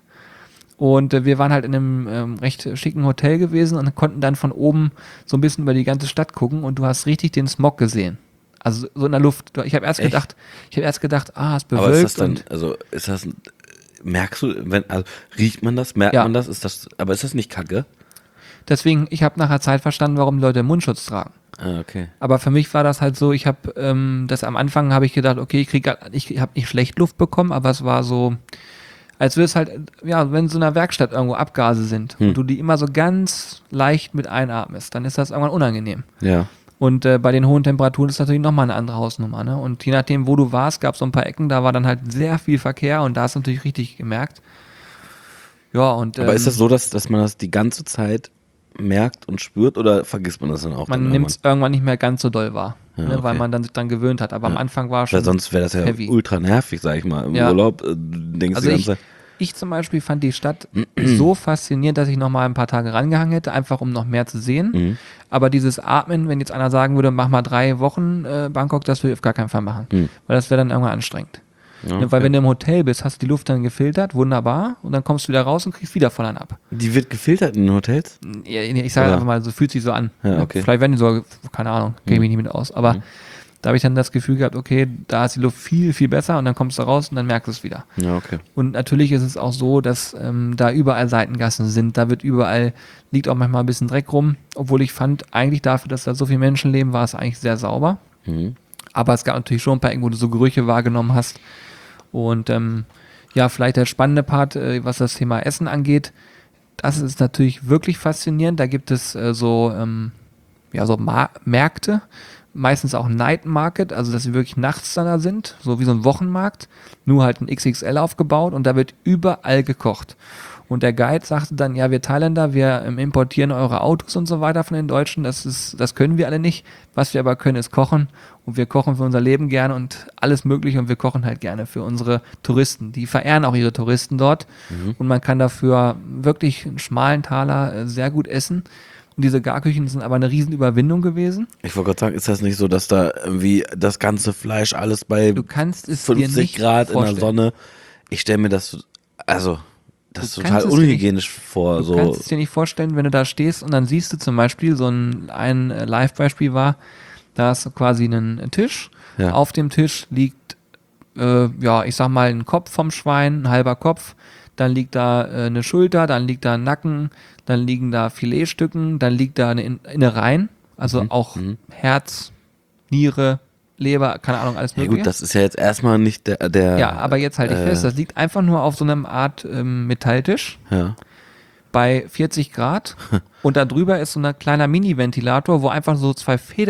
Und äh, wir waren halt in einem ähm, recht schicken Hotel gewesen und konnten dann von oben so ein bisschen über die ganze Stadt gucken und du hast richtig den Smog gesehen. Also so in der Luft. Ich habe erst Echt? gedacht, ich habe erst gedacht, ah, es ist bewölkt. Aber ist das dann, und also ist das, merkst du, wenn, also riecht man das, merkt Ja. man das, ist das, aber ist das nicht Kacke? deswegen, ich habe nachher Zeit verstanden, warum die Leute Mundschutz tragen. Ah, okay. Aber für mich war das halt so, ich habe ähm, das am Anfang habe ich gedacht, okay, ich krieg, ich habe nicht schlecht Luft bekommen, aber es war so, als würde es halt, ja, wenn so in einer Werkstatt irgendwo Abgase sind Hm. und du die immer so ganz leicht mit einatmest, dann ist das irgendwann unangenehm. Ja. Und äh, bei den hohen Temperaturen ist natürlich nochmal eine andere Hausnummer. Ne? Und je nachdem, wo du warst, gab es so ein paar Ecken, da war dann halt sehr viel Verkehr und da hast du natürlich richtig gemerkt. Ja, und Aber ähm, ist das so, dass, dass man das die ganze Zeit merkt und spürt oder vergisst man das dann auch? man dann nimmt es irgendwann nicht mehr ganz so doll wahr, Ja, ne? weil okay. man dann sich dran gewöhnt hat. Aber am Ja. Anfang war Weil schon sonst wäre das ja heavy. ultra nervig, sag ich mal. Im Ja. Urlaub äh, du denkst Also die ich, ganze Zeit. ich zum Beispiel fand die Stadt so faszinierend, dass ich noch mal ein paar Tage rangehangen hätte, einfach um noch mehr zu sehen. Mhm. Aber dieses Atmen, wenn jetzt einer sagen würde, mach mal drei Wochen äh, Bangkok, das würde ich auf gar keinen Fall machen. Mhm. Weil das wäre dann irgendwann anstrengend. Ja, Ne, weil okay. wenn du im Hotel bist, hast du die Luft dann gefiltert, wunderbar, und dann kommst du wieder raus und kriegst wieder voll einen ab. Die wird gefiltert in den Hotels? Ja, ich sage Oder? einfach mal, so fühlt sich so an. Ja, Ne? okay. Vielleicht werden die so, keine Ahnung, kenne ich mich nicht mit aus, aber Mhm. da habe ich dann das Gefühl gehabt, okay, da ist die Luft viel, viel besser und dann kommst du raus und dann merkst du es wieder. Ja, okay. Und natürlich ist es auch so, dass ähm, da überall Seitengassen sind, da wird überall, liegt auch manchmal ein bisschen Dreck rum, obwohl ich fand, eigentlich dafür, dass da so viele Menschen leben, war es eigentlich sehr sauber. Mhm. Aber es gab natürlich schon ein paar Ecken, wo du so Gerüche wahrgenommen hast. Und ähm, ja, vielleicht der spannende Part, äh, was das Thema Essen angeht, das ist natürlich wirklich faszinierend. Da gibt es äh, so, ähm, ja, so Ma- Märkte, meistens auch Night Market, also dass sie wirklich nachts dann da sind, so wie so ein Wochenmarkt, nur halt ein X X L aufgebaut und da wird überall gekocht. Und der Guide sagte dann, ja, wir Thailänder, wir ähm, importieren eure Autos und so weiter von den Deutschen, das ist, das können wir alle nicht. Was wir aber können, ist kochen. Und wir kochen für unser Leben gerne und alles Mögliche und wir kochen halt gerne für unsere Touristen. Die verehren auch ihre Touristen dort Mhm. und man kann dafür wirklich einen schmalen Taler äh, sehr gut essen. Und diese Garküchen sind aber eine Riesenüberwindung gewesen. Ich wollte gerade sagen, ist das nicht so, dass da irgendwie das ganze Fleisch alles bei Du kannst es dir fünfzig nicht Grad in vorstellen. der Sonne, ich stelle mir das, also, das ist Du total kannst es dir unhygienisch vor. Du So. kannst es dir nicht vorstellen, wenn du da stehst und dann siehst du zum Beispiel, so ein, ein äh, Live-Beispiel war, da ist quasi ein Tisch. Ja. Auf dem Tisch liegt, äh, ja, ich sag mal, ein Kopf vom Schwein, ein halber Kopf. Dann liegt da äh, eine Schulter, dann liegt da ein Nacken, dann liegen da Filetstücken, dann liegt da eine In Innereien, also Mhm, auch mhm. Herz, Niere, Leber, keine Ahnung, alles Ja mögliche. gut, das ist ja jetzt erstmal nicht der, der ja, aber jetzt halte ich äh, fest, das liegt einfach nur auf so einem Art ähm, Metalltisch ja. bei vierzig Grad und da drüber ist so ein kleiner Mini-Ventilator, wo einfach so zwei Federn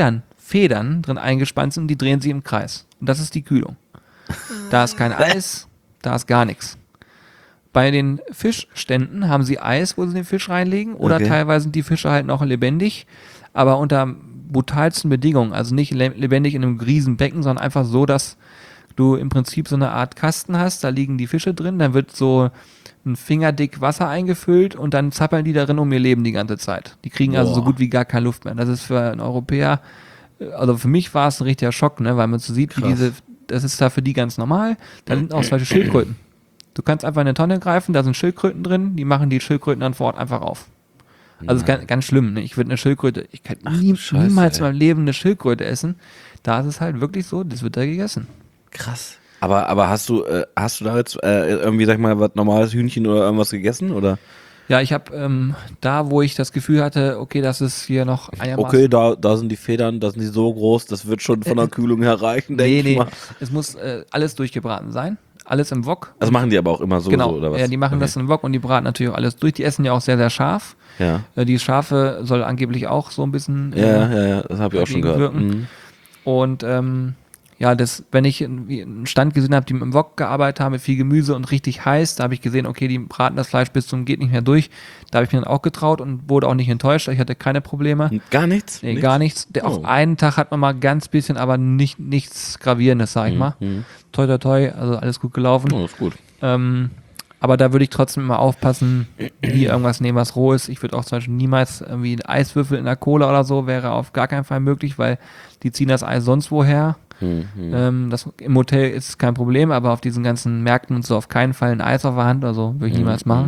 Federn drin eingespannt sind und die drehen sich im Kreis. Und das ist die Kühlung. Da ist kein Eis, da ist gar nichts. Bei den Fischständen haben sie Eis, wo sie den Fisch reinlegen, oder Okay. teilweise sind die Fische halt noch lebendig, aber unter brutalsten Bedingungen. Also nicht le- lebendig in einem riesen Becken, sondern einfach so, dass du im Prinzip so eine Art Kasten hast, da liegen die Fische drin, dann wird so ein Fingerdick Wasser eingefüllt und dann zappeln die darin um ihr Leben die ganze Zeit. Die kriegen also so Boah. gut wie gar keine Luft mehr. Das ist für einen Europäer, also für mich war es ein richtiger Schock, ne, weil man so sieht, wie Krass. diese, das ist da für die ganz normal. Da sind auch solche Schildkröten. Du kannst einfach in eine Tonne greifen, da sind Schildkröten drin, die machen die Schildkröten dann vor Ort einfach auf. Also ist ganz, ganz schlimm, ne? Ich würde eine Schildkröte, ich kann Ach, nie, du Scheiße, niemals in ey. meinem Leben eine Schildkröte essen. Da ist es halt wirklich so, das wird da gegessen. Krass. Aber, aber hast du, äh, hast du da jetzt äh, irgendwie, sag ich mal, was normales Hühnchen oder irgendwas gegessen? Oder? Ja, ich habe ähm, da, wo ich das Gefühl hatte, okay, das ist hier noch einigermaßen. Okay, da, da sind die Federn, da sind die so groß, das wird schon von der Kühlung her reichen, denke Nee, ich nee, mal. es muss äh, alles durchgebraten sein. Alles im Wok. Das machen die aber auch immer so, Genau, so oder was? ja, die machen Okay. das im Wok und die braten natürlich auch alles durch. Die essen ja auch sehr, sehr scharf. Ja, Äh, die Schafe soll angeblich auch so ein bisschen ja, äh, ja, ja, das habe ich auch schon dagegen gehört. wirken. Mhm. Und ähm, ja, das, wenn ich irgendwie einen Stand gesehen habe, die mit dem Wok gearbeitet haben, mit viel Gemüse und richtig heiß, da habe ich gesehen, okay, die braten das Fleisch bis zum geht nicht mehr durch. Da habe ich mir dann auch getraut und wurde auch nicht enttäuscht. Ich hatte keine Probleme. Gar nichts? Nee, gar nichts. Der, Oh. Auf einen Tag hat man mal ganz bisschen, aber nicht, nichts Gravierendes, sag ich mal. Mhm. Toi, toi, toi, also alles gut gelaufen. Oh, ist gut. Ähm, aber da würde ich trotzdem immer aufpassen, nie irgendwas nehmen, was roh ist. Ich würde auch zum Beispiel niemals irgendwie einen Eiswürfel in der Cola oder so, wäre auf gar keinen Fall möglich, weil die ziehen das Eis sonst woher. Mhm. Ähm, das, Im Hotel ist kein Problem, aber auf diesen ganzen Märkten und so auf keinen Fall ein Eis auf der Hand, also würde ich niemals Mhm. machen.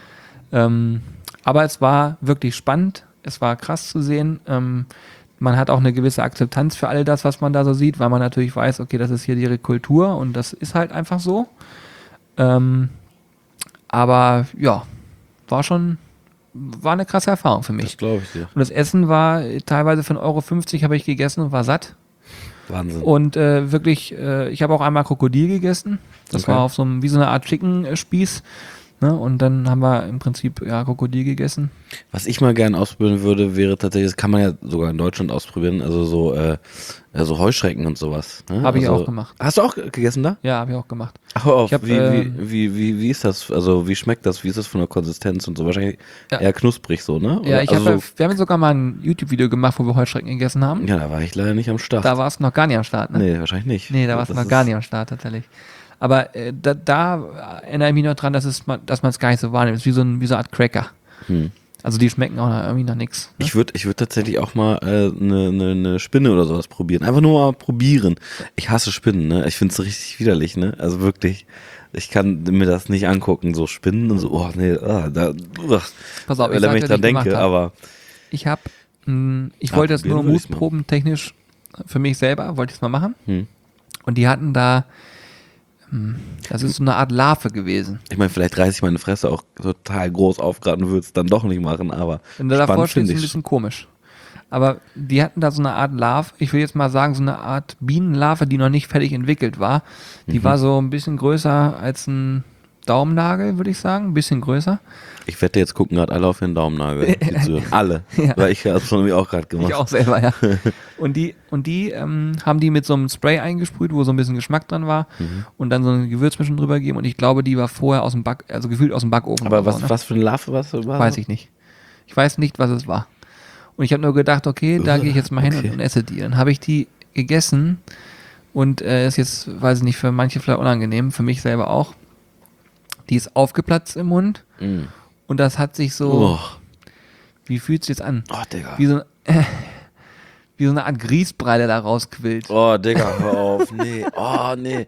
Ähm, aber es war wirklich spannend, es war krass zu sehen. Ähm, man hat auch eine gewisse Akzeptanz für all das, was man da so sieht, weil man natürlich weiß, okay, das ist hier ihre Kultur und das ist halt einfach so. Ähm, aber ja, war schon, war eine krasse Erfahrung für mich. Das glaube ich dir. Und das Essen war äh, teilweise für einen Euro fünfzig habe ich gegessen und war satt. Wahnsinn. Und äh, wirklich, äh, ich habe auch einmal Krokodil gegessen. Das Okay. war auf so einem, wie so eine Art Chicken-Spieß. Ne? Und dann haben wir im Prinzip ja Krokodil gegessen. Was ich mal gerne ausprobieren würde, wäre tatsächlich, das kann man ja sogar in Deutschland ausprobieren, also so, äh, so Heuschrecken und sowas. Ne? Habe ich also, auch gemacht. Hast du auch gegessen da? Ja, habe ich auch gemacht. Ach, hör auf. Ich hab, wie, ähm, wie, wie, wie, wie ist das? Also wie schmeckt das? Wie ist das von der Konsistenz und so? Wahrscheinlich Ja. eher knusprig so, ne? Oder? Ja, ich also hab, ja- so, wir haben sogar mal ein YouTube-Video gemacht, wo wir Heuschrecken gegessen haben. ja, da war ich leider nicht am Start. Da warst du noch gar nicht am Start, ne? Nee, wahrscheinlich nicht. Nee, da warst du Das noch gar ist- nicht am Start tatsächlich. Aber äh, da, da erinnere ich mich noch dran, dass, es, ma- dass man es gar nicht so wahrnimmt. Es ist wie so, ein, wie so eine Art Cracker. Hm. Also die schmecken auch nach, irgendwie nach nichts. Ne? Ich würde ich würd tatsächlich auch mal eine äh, ne, ne, ne Spinne oder sowas probieren. Einfach nur mal probieren. Ich hasse Spinnen, ne? Ich finde es richtig widerlich, ne? Also wirklich. Ich kann mir das nicht angucken, so Spinnen und so. Oh, nee, ah, da, uah. Pass auf, ich wenn sag ich dir, dran was ich gemacht denke, hab. aber Ich habe, ich Ja, wollte es nur probieren würde ich's mal. mutprobentechnisch für mich selber, wollte ich es mal machen. Hm. Und die hatten da, hm, das ist so eine Art Larve gewesen. ich meine, vielleicht reiße ich meine Fresse auch total groß auf gerade und würde es dann doch nicht machen, aber Wenn du davor spannend stehst, finde ist ein ich. bisschen komisch. Aber die hatten da so eine Art Larve, ich will jetzt mal sagen, so eine Art Bienenlarve, die noch nicht fertig entwickelt war. Die Mhm. war so ein bisschen größer als ein Daumennagel, würde ich sagen, ein bisschen größer. Ich wette, jetzt gucken gerade alle auf den Daumennagel. Die zuhören. Alle. Ja. Weil ich habe es von mir auch gerade gemacht. Ich auch selber, ja. Und die, und die ähm, haben die mit so einem Spray eingesprüht, wo so ein bisschen Geschmack dran war Mhm. und dann so ein Gewürzmischung drüber gegeben und ich glaube, die war vorher aus dem Back, also gefühlt aus dem Backofen. Aber oder was, so, ne? was für eine Larve was war? Weiß ich nicht. Ich weiß nicht, was es war. Und ich habe nur gedacht, okay, da gehe ich jetzt mal hin Okay. und, und esse die. Dann habe ich die gegessen und äh, ist jetzt, weiß ich nicht, für manche vielleicht unangenehm, für mich selber auch. Die ist aufgeplatzt im Mund Mm. und das hat sich so, Oh, wie fühlt es jetzt an? oh Digga. Wie so, äh, wie so eine Art Grießbrei, der da rausquillt. Oh, Digga, hör auf. Nee. Oh, nee.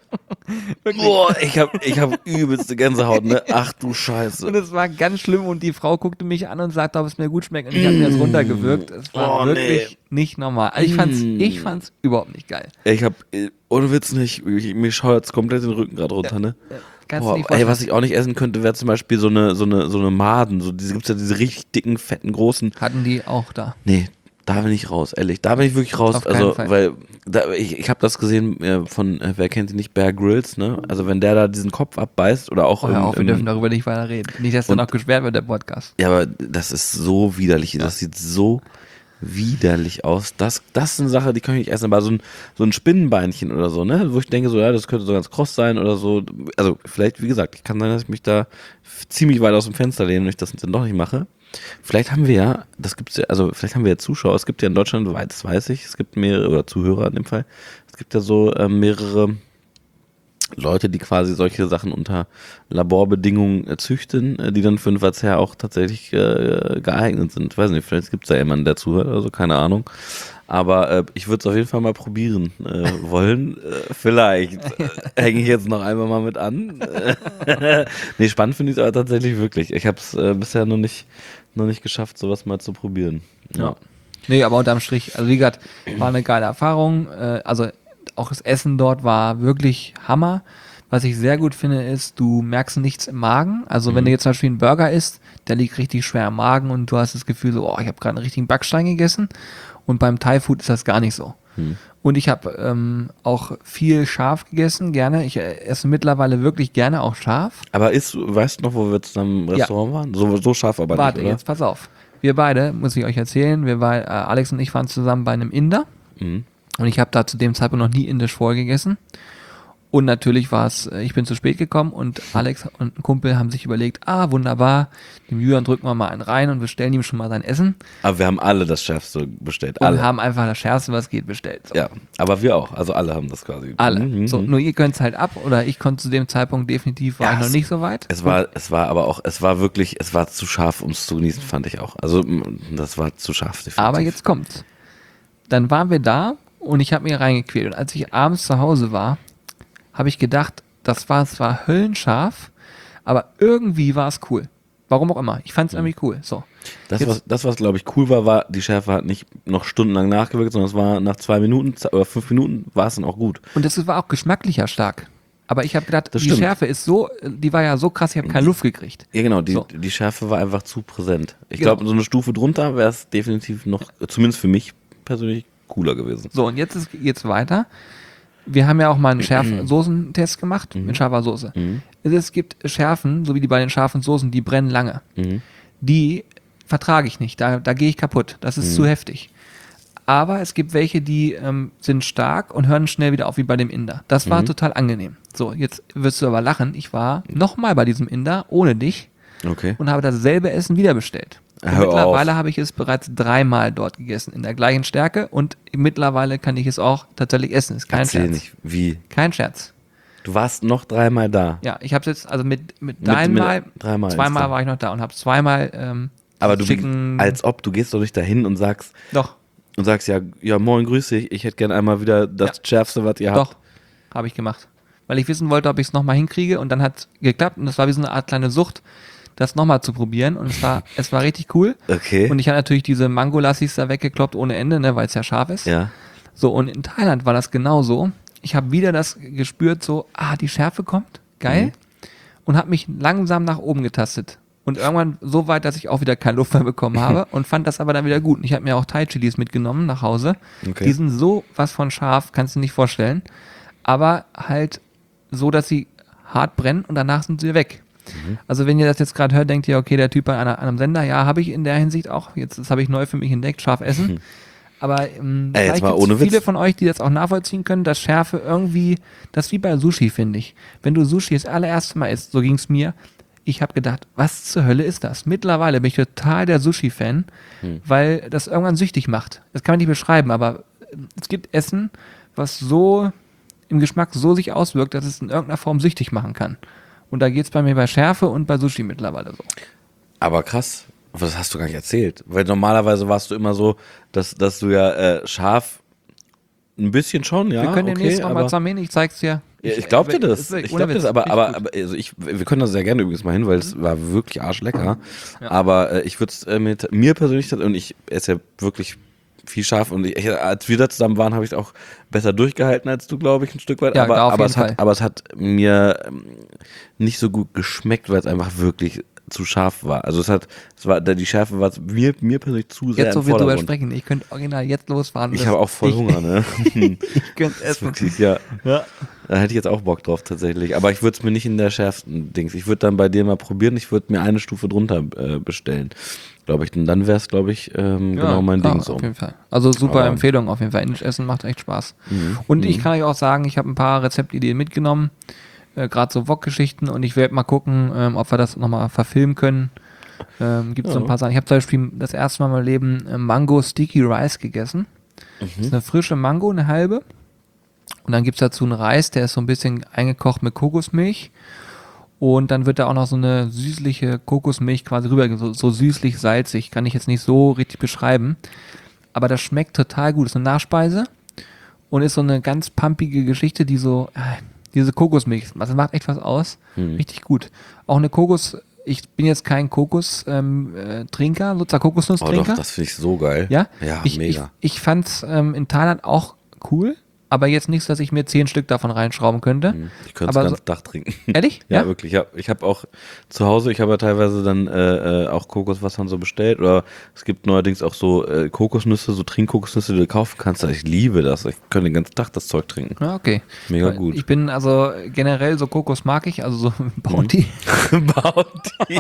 Boah, ich hab, ich hab übelste Gänsehaut, ne? Ach du Scheiße. Und es war ganz schlimm und die Frau guckte mich an und sagte, ob es mir gut schmeckt und ich habe mir das runtergewürgt. Es war Oh, wirklich nicht normal. Also ich fand's, Mm. ich fand's überhaupt nicht geil. Ich hab, äh, ohne Witz nicht, ich, mir schaut jetzt komplett den Rücken gerade runter, ne? Kannst du Boah, nicht ey, vorstellen. was ich auch nicht essen könnte, wäre zum Beispiel so eine, so eine, so eine Maden. So diese gibt's ja diese richtig dicken, fetten, großen. Hatten die auch da. Nee, da bin ich raus, ehrlich. Da bin ich wirklich raus. Auf keinen Also, Fall. weil da, ich, ich habe das gesehen äh, von, äh, wer kennt sie nicht, Bear Grylls, ne? Also wenn der da diesen Kopf abbeißt oder auch Oh, hör im, auf, wir im, dürfen darüber nicht weiter reden. Nicht, dass dann Und- noch gesperrt wird, der Podcast. ja, aber das ist so widerlich. Das sieht so widerlich aus. Das, das ist eine Sache, die kann ich nicht essen, aber so ein, so ein Spinnenbeinchen oder so, ne, wo ich denke, so, ja, das könnte so ganz kross sein oder so. Also, vielleicht, wie gesagt, kann sein, dass ich mich da ziemlich weit aus dem Fenster lehne und ich das dann doch nicht mache. Vielleicht haben wir ja, das gibt's ja, also, vielleicht haben wir ja Zuschauer, es gibt ja in Deutschland, das weiß ich, es gibt mehrere, oder Zuhörer in dem Fall, es gibt ja so äh, mehrere Leute, die quasi solche Sachen unter Laborbedingungen äh, züchten, äh, die dann für den Verzehr auch tatsächlich äh, geeignet sind. Ich weiß nicht, vielleicht gibt es da jemanden, der zuhört oder so, keine Ahnung. Aber äh, ich würde es auf jeden Fall mal probieren äh, wollen. Äh, vielleicht äh, hänge ich jetzt noch einmal mal mit an. Nee, spannend finde ich es aber tatsächlich wirklich. Ich habe es äh, bisher noch nicht, noch nicht geschafft, sowas mal zu probieren. Ja. Ja. Nee, aber unterm Strich, also wie gesagt, war eine geile Erfahrung. Äh, also auch das Essen dort war wirklich Hammer. Was ich sehr gut finde, ist, du merkst nichts im Magen. Also wenn du jetzt zum Beispiel einen Burger isst, der liegt richtig schwer im Magen und du hast das Gefühl so, oh, ich habe gerade einen richtigen Backstein gegessen. Und beim Thai-Food ist das gar nicht so. Hm. Und ich habe ähm, auch viel scharf gegessen, gerne. Ich äh, esse mittlerweile wirklich gerne auch scharf. Aber ist, weißt du noch, wo wir zusammen im Restaurant ja. waren? So, so scharf aber Warte, nicht, oder? jetzt pass auf. Wir beide, muss ich euch erzählen, wir war, äh, Alex und ich waren zusammen bei einem Inder. Mhm. Und ich habe da zu dem Zeitpunkt noch nie indisch vorher gegessen. Und natürlich war es, ich bin zu spät gekommen und Alex und ein Kumpel haben sich überlegt, ah, wunderbar, dem Julian drücken wir mal einen rein und bestellen ihm schon mal sein Essen. Aber wir haben alle das Schärfste bestellt. Und Alle. haben einfach das Schärfste, was geht, bestellt. So. Ja, aber wir auch. Also alle haben das quasi. Alle. Mhm. So, nur ihr könnt es halt ab oder ich konnte zu dem Zeitpunkt definitiv, war Ja, ich noch es- nicht so weit. Es war, es war aber auch, es war wirklich, es war zu scharf, um es zu genießen, fand ich auch. Also m, das war zu scharf. Definitiv. Aber jetzt kommt's. Dann waren wir da und ich habe mich reingequält. Und als ich abends zu Hause war, habe ich gedacht, das war zwar höllenscharf, aber irgendwie war es cool. Warum auch immer. Ich fand es irgendwie cool. So. Das, Jetzt- was, das, was glaube ich cool war, war, die Schärfe hat nicht noch stundenlang nachgewirkt, sondern es war nach zwei Minuten z- oder fünf Minuten war es dann auch gut. Und das war auch geschmacklicher stark. Aber ich habe gedacht, Das die stimmt. Schärfe ist so, die war ja so krass, ich habe keine Luft gekriegt. Ja, genau, die, So. die Schärfe war einfach zu präsent. Ich Genau. glaube, so eine Stufe drunter wäre es definitiv noch, zumindest für mich persönlich, cooler gewesen. So, und jetzt ist, geht's weiter. Wir haben ja auch mal einen Schärf-Soßen-Test gemacht mit scharfer Soße. Mhm. Es gibt Schärfen, so wie die bei den scharfen Soßen, die brennen lange. Mhm. Die vertrage ich nicht. Da, da gehe ich kaputt. Das ist Mhm. zu heftig. Aber es gibt welche, die ähm, sind stark und hören schnell wieder auf, wie bei dem Inder. Das war Mhm. total angenehm. So, jetzt wirst du aber lachen. Ich war nochmal bei diesem Inder ohne dich Okay. und habe dasselbe Essen wieder bestellt. Und Hör mittlerweile auf. habe ich es bereits dreimal dort gegessen, in der gleichen Stärke und mittlerweile kann ich es auch tatsächlich essen. Ist kein Erzähl Scherz. nicht, wie? Kein Scherz. Du warst noch dreimal da. Ja, ich habe es jetzt, also mit, mit Mit- deinem mit- Mal, dreimal zweimal insgesamt. war ich noch da und habe zweimal ähm, Aber du, schicken, als ob, du gehst doch nicht dahin und sagst, doch, und sagst, ja, ja, moin, grüß dich, ich hätte gern einmal wieder das Ja. Schärfste, was ihr doch, habt. habe ich gemacht. Weil ich wissen wollte, ob ich es nochmal hinkriege und dann hat es geklappt und das war wie so eine Art kleine Sucht, das nochmal zu probieren und es war, es war richtig cool. Okay. Und ich habe natürlich diese Mangolassis da weggekloppt ohne Ende, ne, weil es ja scharf ist. Ja. So, und in Thailand war das genauso. Ich habe wieder das gespürt, so, ah, die Schärfe kommt, geil. Mhm. Und habe mich langsam nach oben getastet. Und irgendwann so weit, dass ich auch wieder keine Luft mehr bekommen habe und fand das aber dann wieder gut. Und ich habe mir auch Thai-Chilis mitgenommen nach Hause. Okay. Die sind so was von scharf, kannst du dir nicht vorstellen. Aber halt so, dass sie hart brennen und danach sind sie weg. Mhm. Also wenn ihr das jetzt gerade hört, denkt ihr, okay, der Typ bei einer, einem Sender, ja, habe ich in der Hinsicht auch. Jetzt, das habe ich neu für mich entdeckt, scharf essen. Aber ähm, Ey, jetzt vielleicht mal gibt's ohne Witz. viele von euch, die das auch nachvollziehen können, dass Schärfe irgendwie, das ist wie bei Sushi, finde ich. Wenn du Sushi das allererste Mal isst, so ging es mir, ich habe gedacht, was zur Hölle ist das? Mittlerweile bin ich total der Sushi-Fan, Hm. weil das irgendwann süchtig macht. Das kann man nicht beschreiben, aber es gibt Essen, was so im Geschmack so sich auswirkt, dass es in irgendeiner Form süchtig machen kann. Und da geht es bei mir bei Schärfe und bei Sushi mittlerweile so. Aber krass, aber das hast du gar nicht erzählt. Weil normalerweise warst du immer so, dass, dass du ja äh, scharf ein bisschen schon, ja. Wir können okay, demnächst nochmal aber- zusammen hin, ich zeig's dir. Ja, ich glaub dir das. ist wirklich- Ich ohne glaub dir das, Witz, aber, richtig aber, gut. aber also ich, wir können das sehr gerne übrigens mal hin, weil es war wirklich arschlecker. Aber äh, ich würde es äh, mit mir persönlich, und ich esse ja wirklich viel scharf und ich, als wir da zusammen waren, habe ich auch besser durchgehalten als du, glaube ich, ein Stück weit. Ja, aber, da auf aber, jeden es Fall. hat, aber es hat mir ähm, nicht so gut geschmeckt, weil es einfach wirklich zu scharf war. Also es hat, es war, die Schärfe war mir, mir persönlich zu sehr Jetzt so im viel drüber Vordergrund. sprechen. Ich könnte original jetzt losfahren. Ich Das- habe auch voll ich, Hunger, ne? Ich könnte Das ist essen. wirklich, ja. Ja. Da hätte ich jetzt auch Bock drauf tatsächlich. Aber ich würde es mir nicht in der schärfsten Dings. Ich würde dann bei dir mal probieren. Ich würde mir eine Stufe drunter äh, bestellen. glaube ich. Und dann wäre es, glaube ich, ähm, Ja, genau mein klar, Ding so. auf jeden Fall. Also super Aber- Empfehlung auf jeden Fall. Indisch essen macht echt Spaß. Mhm. Und ich Mhm. kann euch auch sagen, ich habe ein paar Rezeptideen mitgenommen, äh, gerade so Wok-Geschichten, und ich werde mal gucken, ähm, ob wir das nochmal verfilmen können. Ähm, Gibt es so ein Ja. paar Sachen. Ich habe zum Beispiel das erste Mal in meinem Leben äh, Mango Sticky Rice gegessen. Das ist eine frische Mango, eine halbe. Und dann gibt es dazu einen Reis, der ist so ein bisschen eingekocht mit Kokosmilch. Und dann wird da auch noch so eine süßliche Kokosmilch quasi rüber, so, so süßlich salzig, kann ich jetzt nicht so richtig beschreiben. Aber das schmeckt total gut. Das ist eine Nachspeise und ist so eine ganz pumpige Geschichte, die so, äh, diese Kokosmilch, das macht echt was aus. Mhm. Richtig gut. Auch eine Kokos, ich bin jetzt kein Kokos-Trinker, ähm, äh, Trinker, sozusagen Oh Kokosnusstrinker. doch, das finde ich so geil. Ja, Ja, ich, mega. Ich, ich fand's ähm, in Thailand auch cool, aber jetzt nicht, so, dass ich mir zehn Stück davon reinschrauben könnte. Ich könnte es Aber ganz so- Tag trinken. Ehrlich? Ja, wirklich. Ich habe ich hab auch zu Hause, ich habe ja teilweise dann äh, äh, auch Kokoswasser und so bestellt. Oder es gibt neuerdings auch so äh, Kokosnüsse, so Trinkkokosnüsse, die du kaufen kannst. Ich liebe das. Ich könnte den ganzen Tag das Zeug trinken. Ja, okay. Mega Weil gut. Ich bin also generell so Kokos mag ich, also so Bounty. Bounty.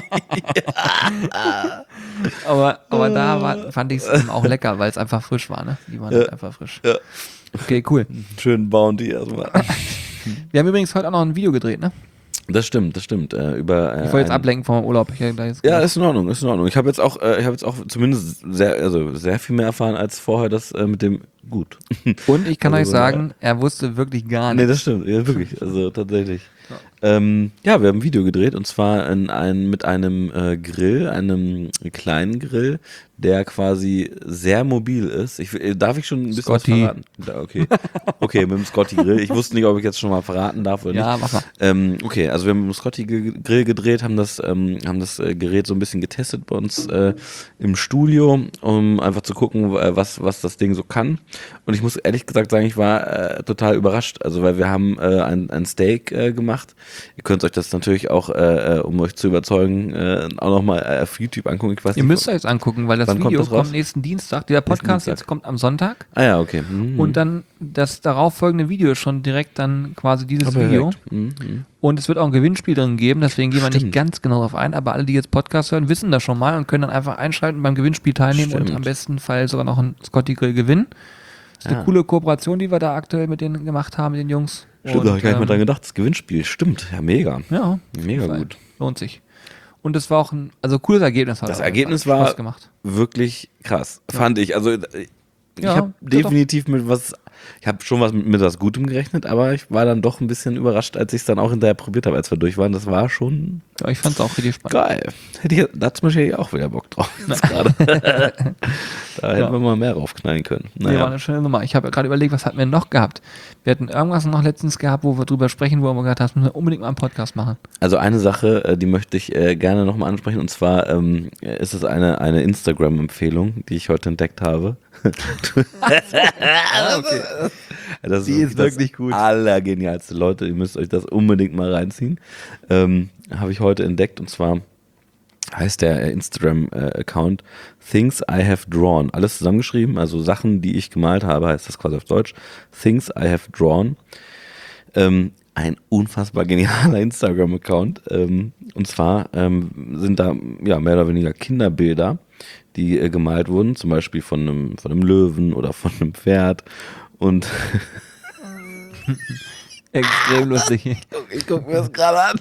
aber aber da war, fand ich es auch lecker, weil es einfach frisch war, ne? Die waren halt einfach frisch. Ja. Okay, cool. Schön Bounty erstmal. Wir haben übrigens heute auch noch ein Video gedreht, ne? Das stimmt, das stimmt. Äh, über, äh, Ich wollte jetzt ein- ablenken vom Urlaub. Ich hab da jetzt Ja, ist in Ordnung, ist in Ordnung. Ich habe jetzt auch, äh, ich habe jetzt auch zumindest sehr, also sehr viel mehr erfahren als vorher das äh, mit dem gut. Und ich kann Also euch so sagen, er wusste wirklich gar Nee, nichts. das stimmt, ja, wirklich, also tatsächlich. Ja, ähm, ja wir haben ein Video gedreht und zwar in ein, mit einem äh, Grill, einem kleinen Grill, der quasi sehr mobil ist. Ich, äh, darf ich schon ein bisschen Scotty. was verraten? Da, okay. Okay, mit dem Scotty Grill. Ich wusste nicht, ob ich jetzt schon mal verraten darf oder Ja, nicht. mach mal. Ähm, okay, also wir haben mit dem Scotty G- Grill gedreht, haben das, ähm, haben das äh, Gerät so ein bisschen getestet bei uns äh, im Studio, um einfach zu gucken, äh, was, was das Ding so kann. Und ich muss ehrlich gesagt sagen, ich war äh, total überrascht. Also weil wir haben äh, ein, ein Steak äh, gemacht. Ihr könnt euch das natürlich auch, äh, äh, um euch zu überzeugen, äh, auch nochmal äh, auf YouTube angucken. Ich weiß Ihr nicht, müsst euch das angucken, weil das Wann kommt Video das kommt, raus? nächsten Dienstag. Der Podcast Dienstag. jetzt kommt am Sonntag. Ah ja, okay. Mhm. Und dann das darauffolgende Video ist schon direkt dann quasi dieses Aber Video. direkt. Mhm. mhm. Und es wird auch ein Gewinnspiel drin geben, deswegen gehen wir nicht Stimmt. ganz genau darauf ein, aber alle, die jetzt Podcast hören, wissen das schon mal und können dann einfach einschalten, beim Gewinnspiel teilnehmen Stimmt. und am besten Fall sogar noch einen Scotty Grill gewinnen. Das ist eine Ah. coole Kooperation, die wir da aktuell mit denen gemacht haben, mit den Jungs. Stimmt, Und, da habe ich gar nicht mal ähm, dran gedacht. Das Gewinnspiel, stimmt. Ja, mega. Ja, Mega auf jeden Fall. gut. Lohnt sich. Und es war auch ein, also cooles Ergebnis. Hat Das auch Ergebnis Spaß war gemacht. wirklich krass, fand ich. Also äh, ich Ja, habe doch, definitiv mit was, ich habe schon was mit, mit was Gutem gerechnet, aber ich war dann doch ein bisschen überrascht, als ich es dann auch hinterher probiert habe, als wir durch waren. Das war schon Ja, ich fand es auch richtig spannend. geil. Hätte ich, da zum Beispiel auch wieder Bock drauf. Jetzt gerade. Da hätten Ja. wir mal mehr raufknallen können. Nee, war Naja. eine schöne Nummer. Ich habe ja gerade überlegt, was hatten wir noch gehabt? Wir hatten irgendwas noch letztens gehabt, wo wir drüber sprechen, wo wir gesagt haben, das müssen wir unbedingt mal einen Podcast machen. Also eine Sache, äh, die möchte ich äh, gerne nochmal ansprechen, und zwar ähm, ist es eine, eine Instagram-Empfehlung, die ich heute entdeckt habe. okay. Das Die ist wirklich das gut. Allergenialste, Leute, ihr müsst euch das unbedingt mal reinziehen. Ähm, habe ich heute entdeckt, und zwar heißt der äh, Instagram-Account Things I Have Drawn. Alles zusammengeschrieben, also Sachen, die ich gemalt habe, heißt das quasi auf Deutsch. Things I Have Drawn. Ähm, ein unfassbar genialer Instagram-Account. Ähm, und zwar ähm, sind da ja mehr oder weniger Kinderbilder, die äh, gemalt wurden, zum Beispiel von einem, von einem Löwen oder von einem Pferd. Und Extrem lustig. ich gucke mir das gerade an.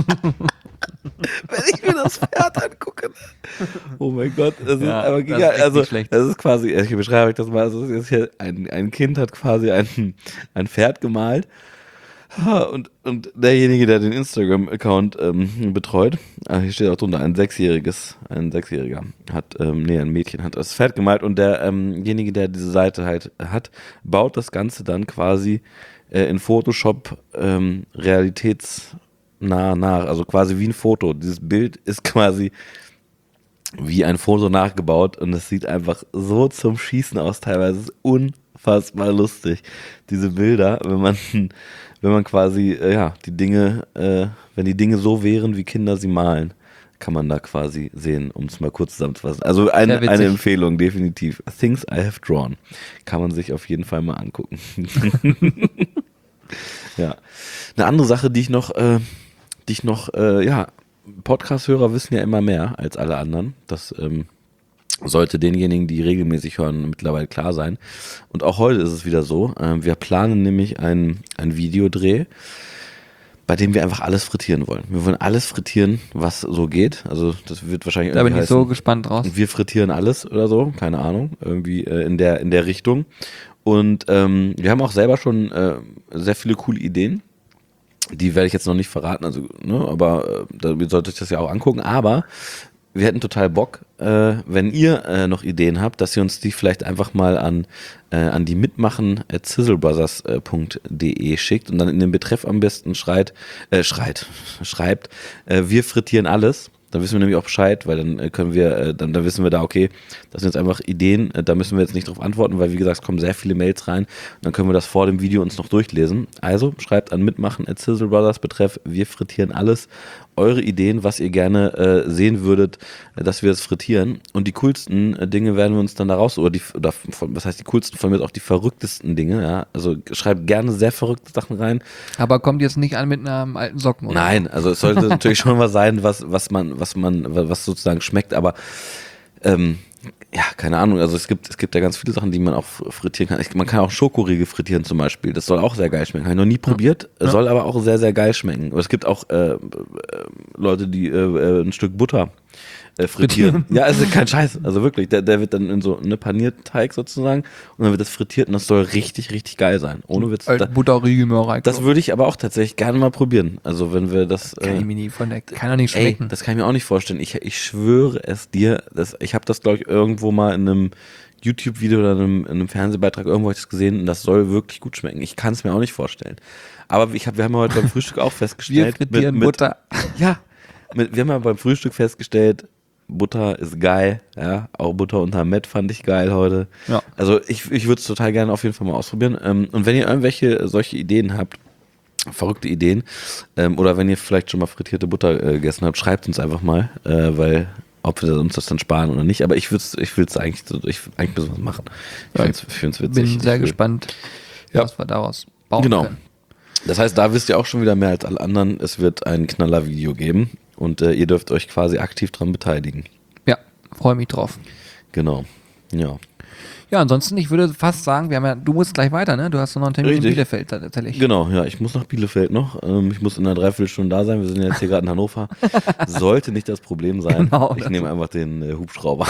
Wenn ich mir das Pferd angucke. Oh mein Gott, das Ja, ist aber das ist giga. echt Also, nicht schlecht. das ist quasi, ich beschreibe euch das mal, also das ist hier ein, ein Kind hat quasi ein, ein Pferd gemalt. Und, und derjenige, der den Instagram-Account ähm, betreut, ah, hier steht auch drunter, ein Sechsjähriges, ein Sechsjähriger hat, ähm, nee, ein Mädchen hat das Pferd gemalt, und derjenige, ähm der diese Seite halt hat, baut das Ganze dann quasi äh, in Photoshop ähm, realitätsnah nach, also quasi wie ein Foto. Dieses Bild ist quasi wie ein Foto nachgebaut, und es sieht einfach so zum Schießen aus teilweise. Es ist unfassbar lustig, diese Bilder, wenn man, wenn man quasi, äh, ja, die Dinge, äh, wenn die Dinge so wären, wie Kinder sie malen, kann man da quasi sehen, um es mal kurz zusammenzufassen. Also ein, Sehr witzig. eine Empfehlung, definitiv. Things I Have Drawn. Kann man sich auf jeden Fall mal angucken. Ja. Eine andere Sache, die ich noch, äh, die ich noch, äh, ja, Podcast-Hörer wissen ja immer mehr als alle anderen. Das ähm, Sollte denjenigen, die regelmäßig hören, mittlerweile klar sein. Und auch heute ist es wieder so. Äh, wir planen nämlich einen, einen Videodreh, bei dem wir einfach alles frittieren wollen. Wir wollen alles frittieren, was so geht. Also das wird wahrscheinlich Da bin ich heißen, so gespannt draus. wir frittieren alles oder so, keine Ahnung, irgendwie äh, in der in der Richtung. Und ähm, wir haben auch selber schon äh, sehr viele coole Ideen. Die werde ich jetzt noch nicht verraten, also ne, aber äh, da solltet ihr das ja auch angucken. Aber wir hätten total Bock, äh, wenn ihr äh, noch Ideen habt, dass ihr uns die vielleicht einfach mal an, äh, an die mitmachen at sizzlebrothers punkt de schickt und dann in den Betreff am besten schreit, äh, schreit, schreibt, äh, wir frittieren alles. Dann wissen wir nämlich auch Bescheid, weil dann äh, können wir, äh, dann, dann wissen wir da, okay, das sind jetzt einfach Ideen, äh, da müssen wir jetzt nicht drauf antworten, weil wie gesagt, es kommen sehr viele Mails rein. Und dann können wir das vor dem Video uns noch durchlesen. Also schreibt an mitmachen at sizzlebrothers betreff, wir frittieren alles. Eure Ideen, was ihr gerne äh, sehen würdet, äh, dass wir das frittieren. Und die coolsten äh, Dinge werden wir uns dann daraus, oder die, oder von, was heißt die coolsten, von mir auch die verrücktesten Dinge, ja. Also schreibt gerne sehr verrückte Sachen rein. Aber kommt jetzt nicht an mit einem alten Socken, oder? Nein, also es sollte natürlich schon was sein, was, was man, was man, was sozusagen schmeckt, aber ähm, ja, keine Ahnung, also es gibt, es gibt ja ganz viele Sachen, die man auch frittieren kann. Ich, man kann auch Schokoriegel frittieren zum Beispiel, das soll auch sehr geil schmecken. Habe ich noch nie probiert, Ja. soll aber auch sehr, sehr geil schmecken. Aber es gibt auch äh, äh, Leute, die äh, ein Stück Butter äh, frittieren. Ja, also kein Scheiß, also wirklich, der, der wird dann in so eine Panierteig sozusagen und dann wird das frittiert und das soll richtig, richtig geil sein. Ohne Witz. Da, Alten Butterriegel mehr rein. das würde ich aber auch tatsächlich gerne mal probieren. Also wenn wir das... kann äh, ich mir nie von der, kann doch nicht Ey, schmecken. das kann ich mir auch nicht vorstellen. Ich, ich schwöre es dir, dass, ich habe das, glaube ich, irgendwo mal in einem YouTube-Video oder in einem, in einem Fernsehbeitrag, irgendwo habe ich das gesehen und das soll wirklich gut schmecken. Ich kann es mir auch nicht vorstellen. Aber ich hab, wir haben ja heute beim Frühstück auch Wir festgestellt... frittieren Butter. Ja, mit, wir haben ja beim Frühstück festgestellt, Butter ist geil, ja, auch Butter unter Met fand ich geil heute. Ja. Also ich, ich würde es total gerne auf jeden Fall mal ausprobieren. Ähm, und wenn ihr irgendwelche solche Ideen habt, verrückte Ideen, ähm, oder wenn ihr vielleicht schon mal frittierte Butter äh, gegessen habt, schreibt uns einfach mal, äh, weil ob wir uns das dann sparen oder nicht, aber ich würde es ich will's eigentlich, so, ich, eigentlich müssen wir es machen. Ich Ja, finde es witzig. Bin sehr Ich will- gespannt, Ja. was wir daraus bauen Genau. können. Das heißt, da wisst ihr auch schon wieder mehr als alle anderen, es wird ein Knaller-Video geben und äh, ihr dürft euch quasi aktiv dran beteiligen. Ja, freue mich drauf. Genau, ja. Ja, ansonsten, ich würde fast sagen, wir haben ja, du musst gleich weiter, ne? Du hast noch einen Termin Richtig. in Bielefeld tatsächlich. Genau, ja, ich muss nach Bielefeld noch. Ähm, ich muss in einer Dreiviertelstunde da sein. Wir sind ja jetzt hier gerade in Hannover. Sollte nicht das Problem sein. Genau, ich das- nehme einfach den äh, Hubschrauber.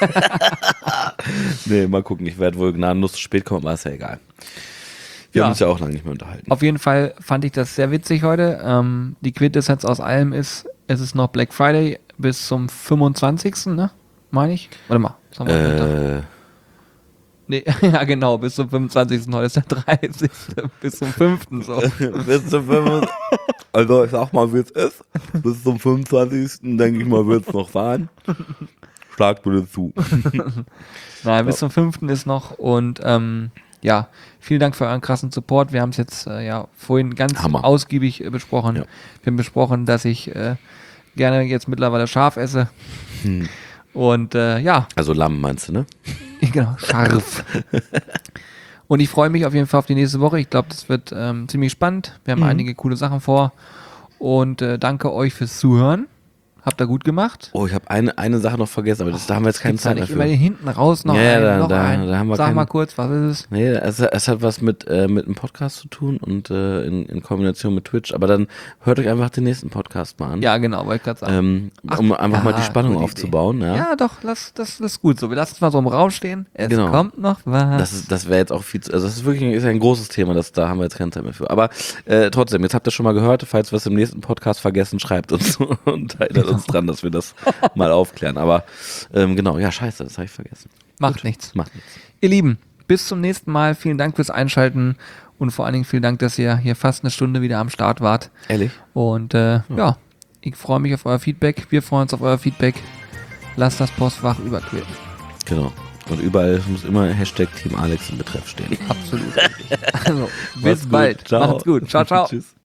Nee, mal gucken. Ich werde wohl gnadenlos zu spät kommen, aber ist ja egal. Wir Ja. haben uns ja auch lange nicht mehr unterhalten. Auf jeden Fall fand ich das sehr witzig heute. Ähm, die Quintessenz aus allem ist, es ist noch Black Friday bis zum fünfundzwanzigsten, ne? Meine ich? Warte mal. was haben wir für einen Tag? Äh, Nee, ja genau, bis zum fünfundzwanzigsten Heute ist der dreißigste bis zum fünften so. bis zum fünfundzwanzigsten Also ich sag mal, wie es ist. Bis zum fünfundzwanzigsten denke ich mal, wird es noch fahren. Schlag bitte zu. Nein, bis zum fünften ist noch und ähm, ja, vielen Dank für euren krassen Support. Wir haben es jetzt äh, ja vorhin ganz Hammer. ausgiebig äh, besprochen. Ja. Wir haben besprochen, dass ich äh, gerne jetzt mittlerweile scharf esse. Hm. Und äh, ja, Also Lamm meinst du, ne? genau, scharf. Und ich freue mich auf jeden Fall auf die nächste Woche. Ich glaube, das wird ähm, ziemlich spannend. Wir haben Mhm. einige coole Sachen vor. Und äh, danke euch fürs Zuhören. Habt ihr gut gemacht. Oh, ich habe eine, eine Sache noch vergessen, aber das, da haben wir jetzt keine Gibt's da Zeit mehr nicht für. immer hinten raus noch Ja, ja, einen, da- noch da- einen. da haben wir Sag keinen- mal kurz, was ist es? Nee, es, es hat was mit, äh, mit einem Podcast zu tun und äh, in, in Kombination mit Twitch. Aber dann hört euch einfach den nächsten Podcast mal an. Ja, genau, wollte ich gerade sagen. Ähm, um einfach mal die Spannung gute aufzubauen. Idee. Ja. Ja, doch, lass, das, das ist gut so. Wir lassen es mal so im Raum stehen. Es Genau. kommt noch was. Das ist, das wäre jetzt auch viel zu, also das ist wirklich ist ein großes Thema, das, da haben wir jetzt keine Zeit mehr für. Aber äh, trotzdem, jetzt habt ihr schon mal gehört, falls wir es im nächsten Podcast vergessen, schreibt uns und erinnert uns dran, dass wir das mal aufklären. Aber ähm, genau, ja, scheiße, das habe ich vergessen. Macht nichts. Macht nichts. Ihr Lieben, bis zum nächsten Mal. Vielen Dank fürs Einschalten und vor allen Dingen vielen Dank, dass ihr hier fast eine Stunde wieder am Start wart. Ehrlich? Und äh, ja, ich freue mich auf euer Feedback. Wir freuen uns auf euer Feedback. Lasst das Postfach überquillen. Genau. Und überall muss immer Hashtag Team Alex im Betreff stehen. Absolut. Also, bis Macht's gut. bald. Ciao. Macht's gut. Ciao, ciao. Tschüss.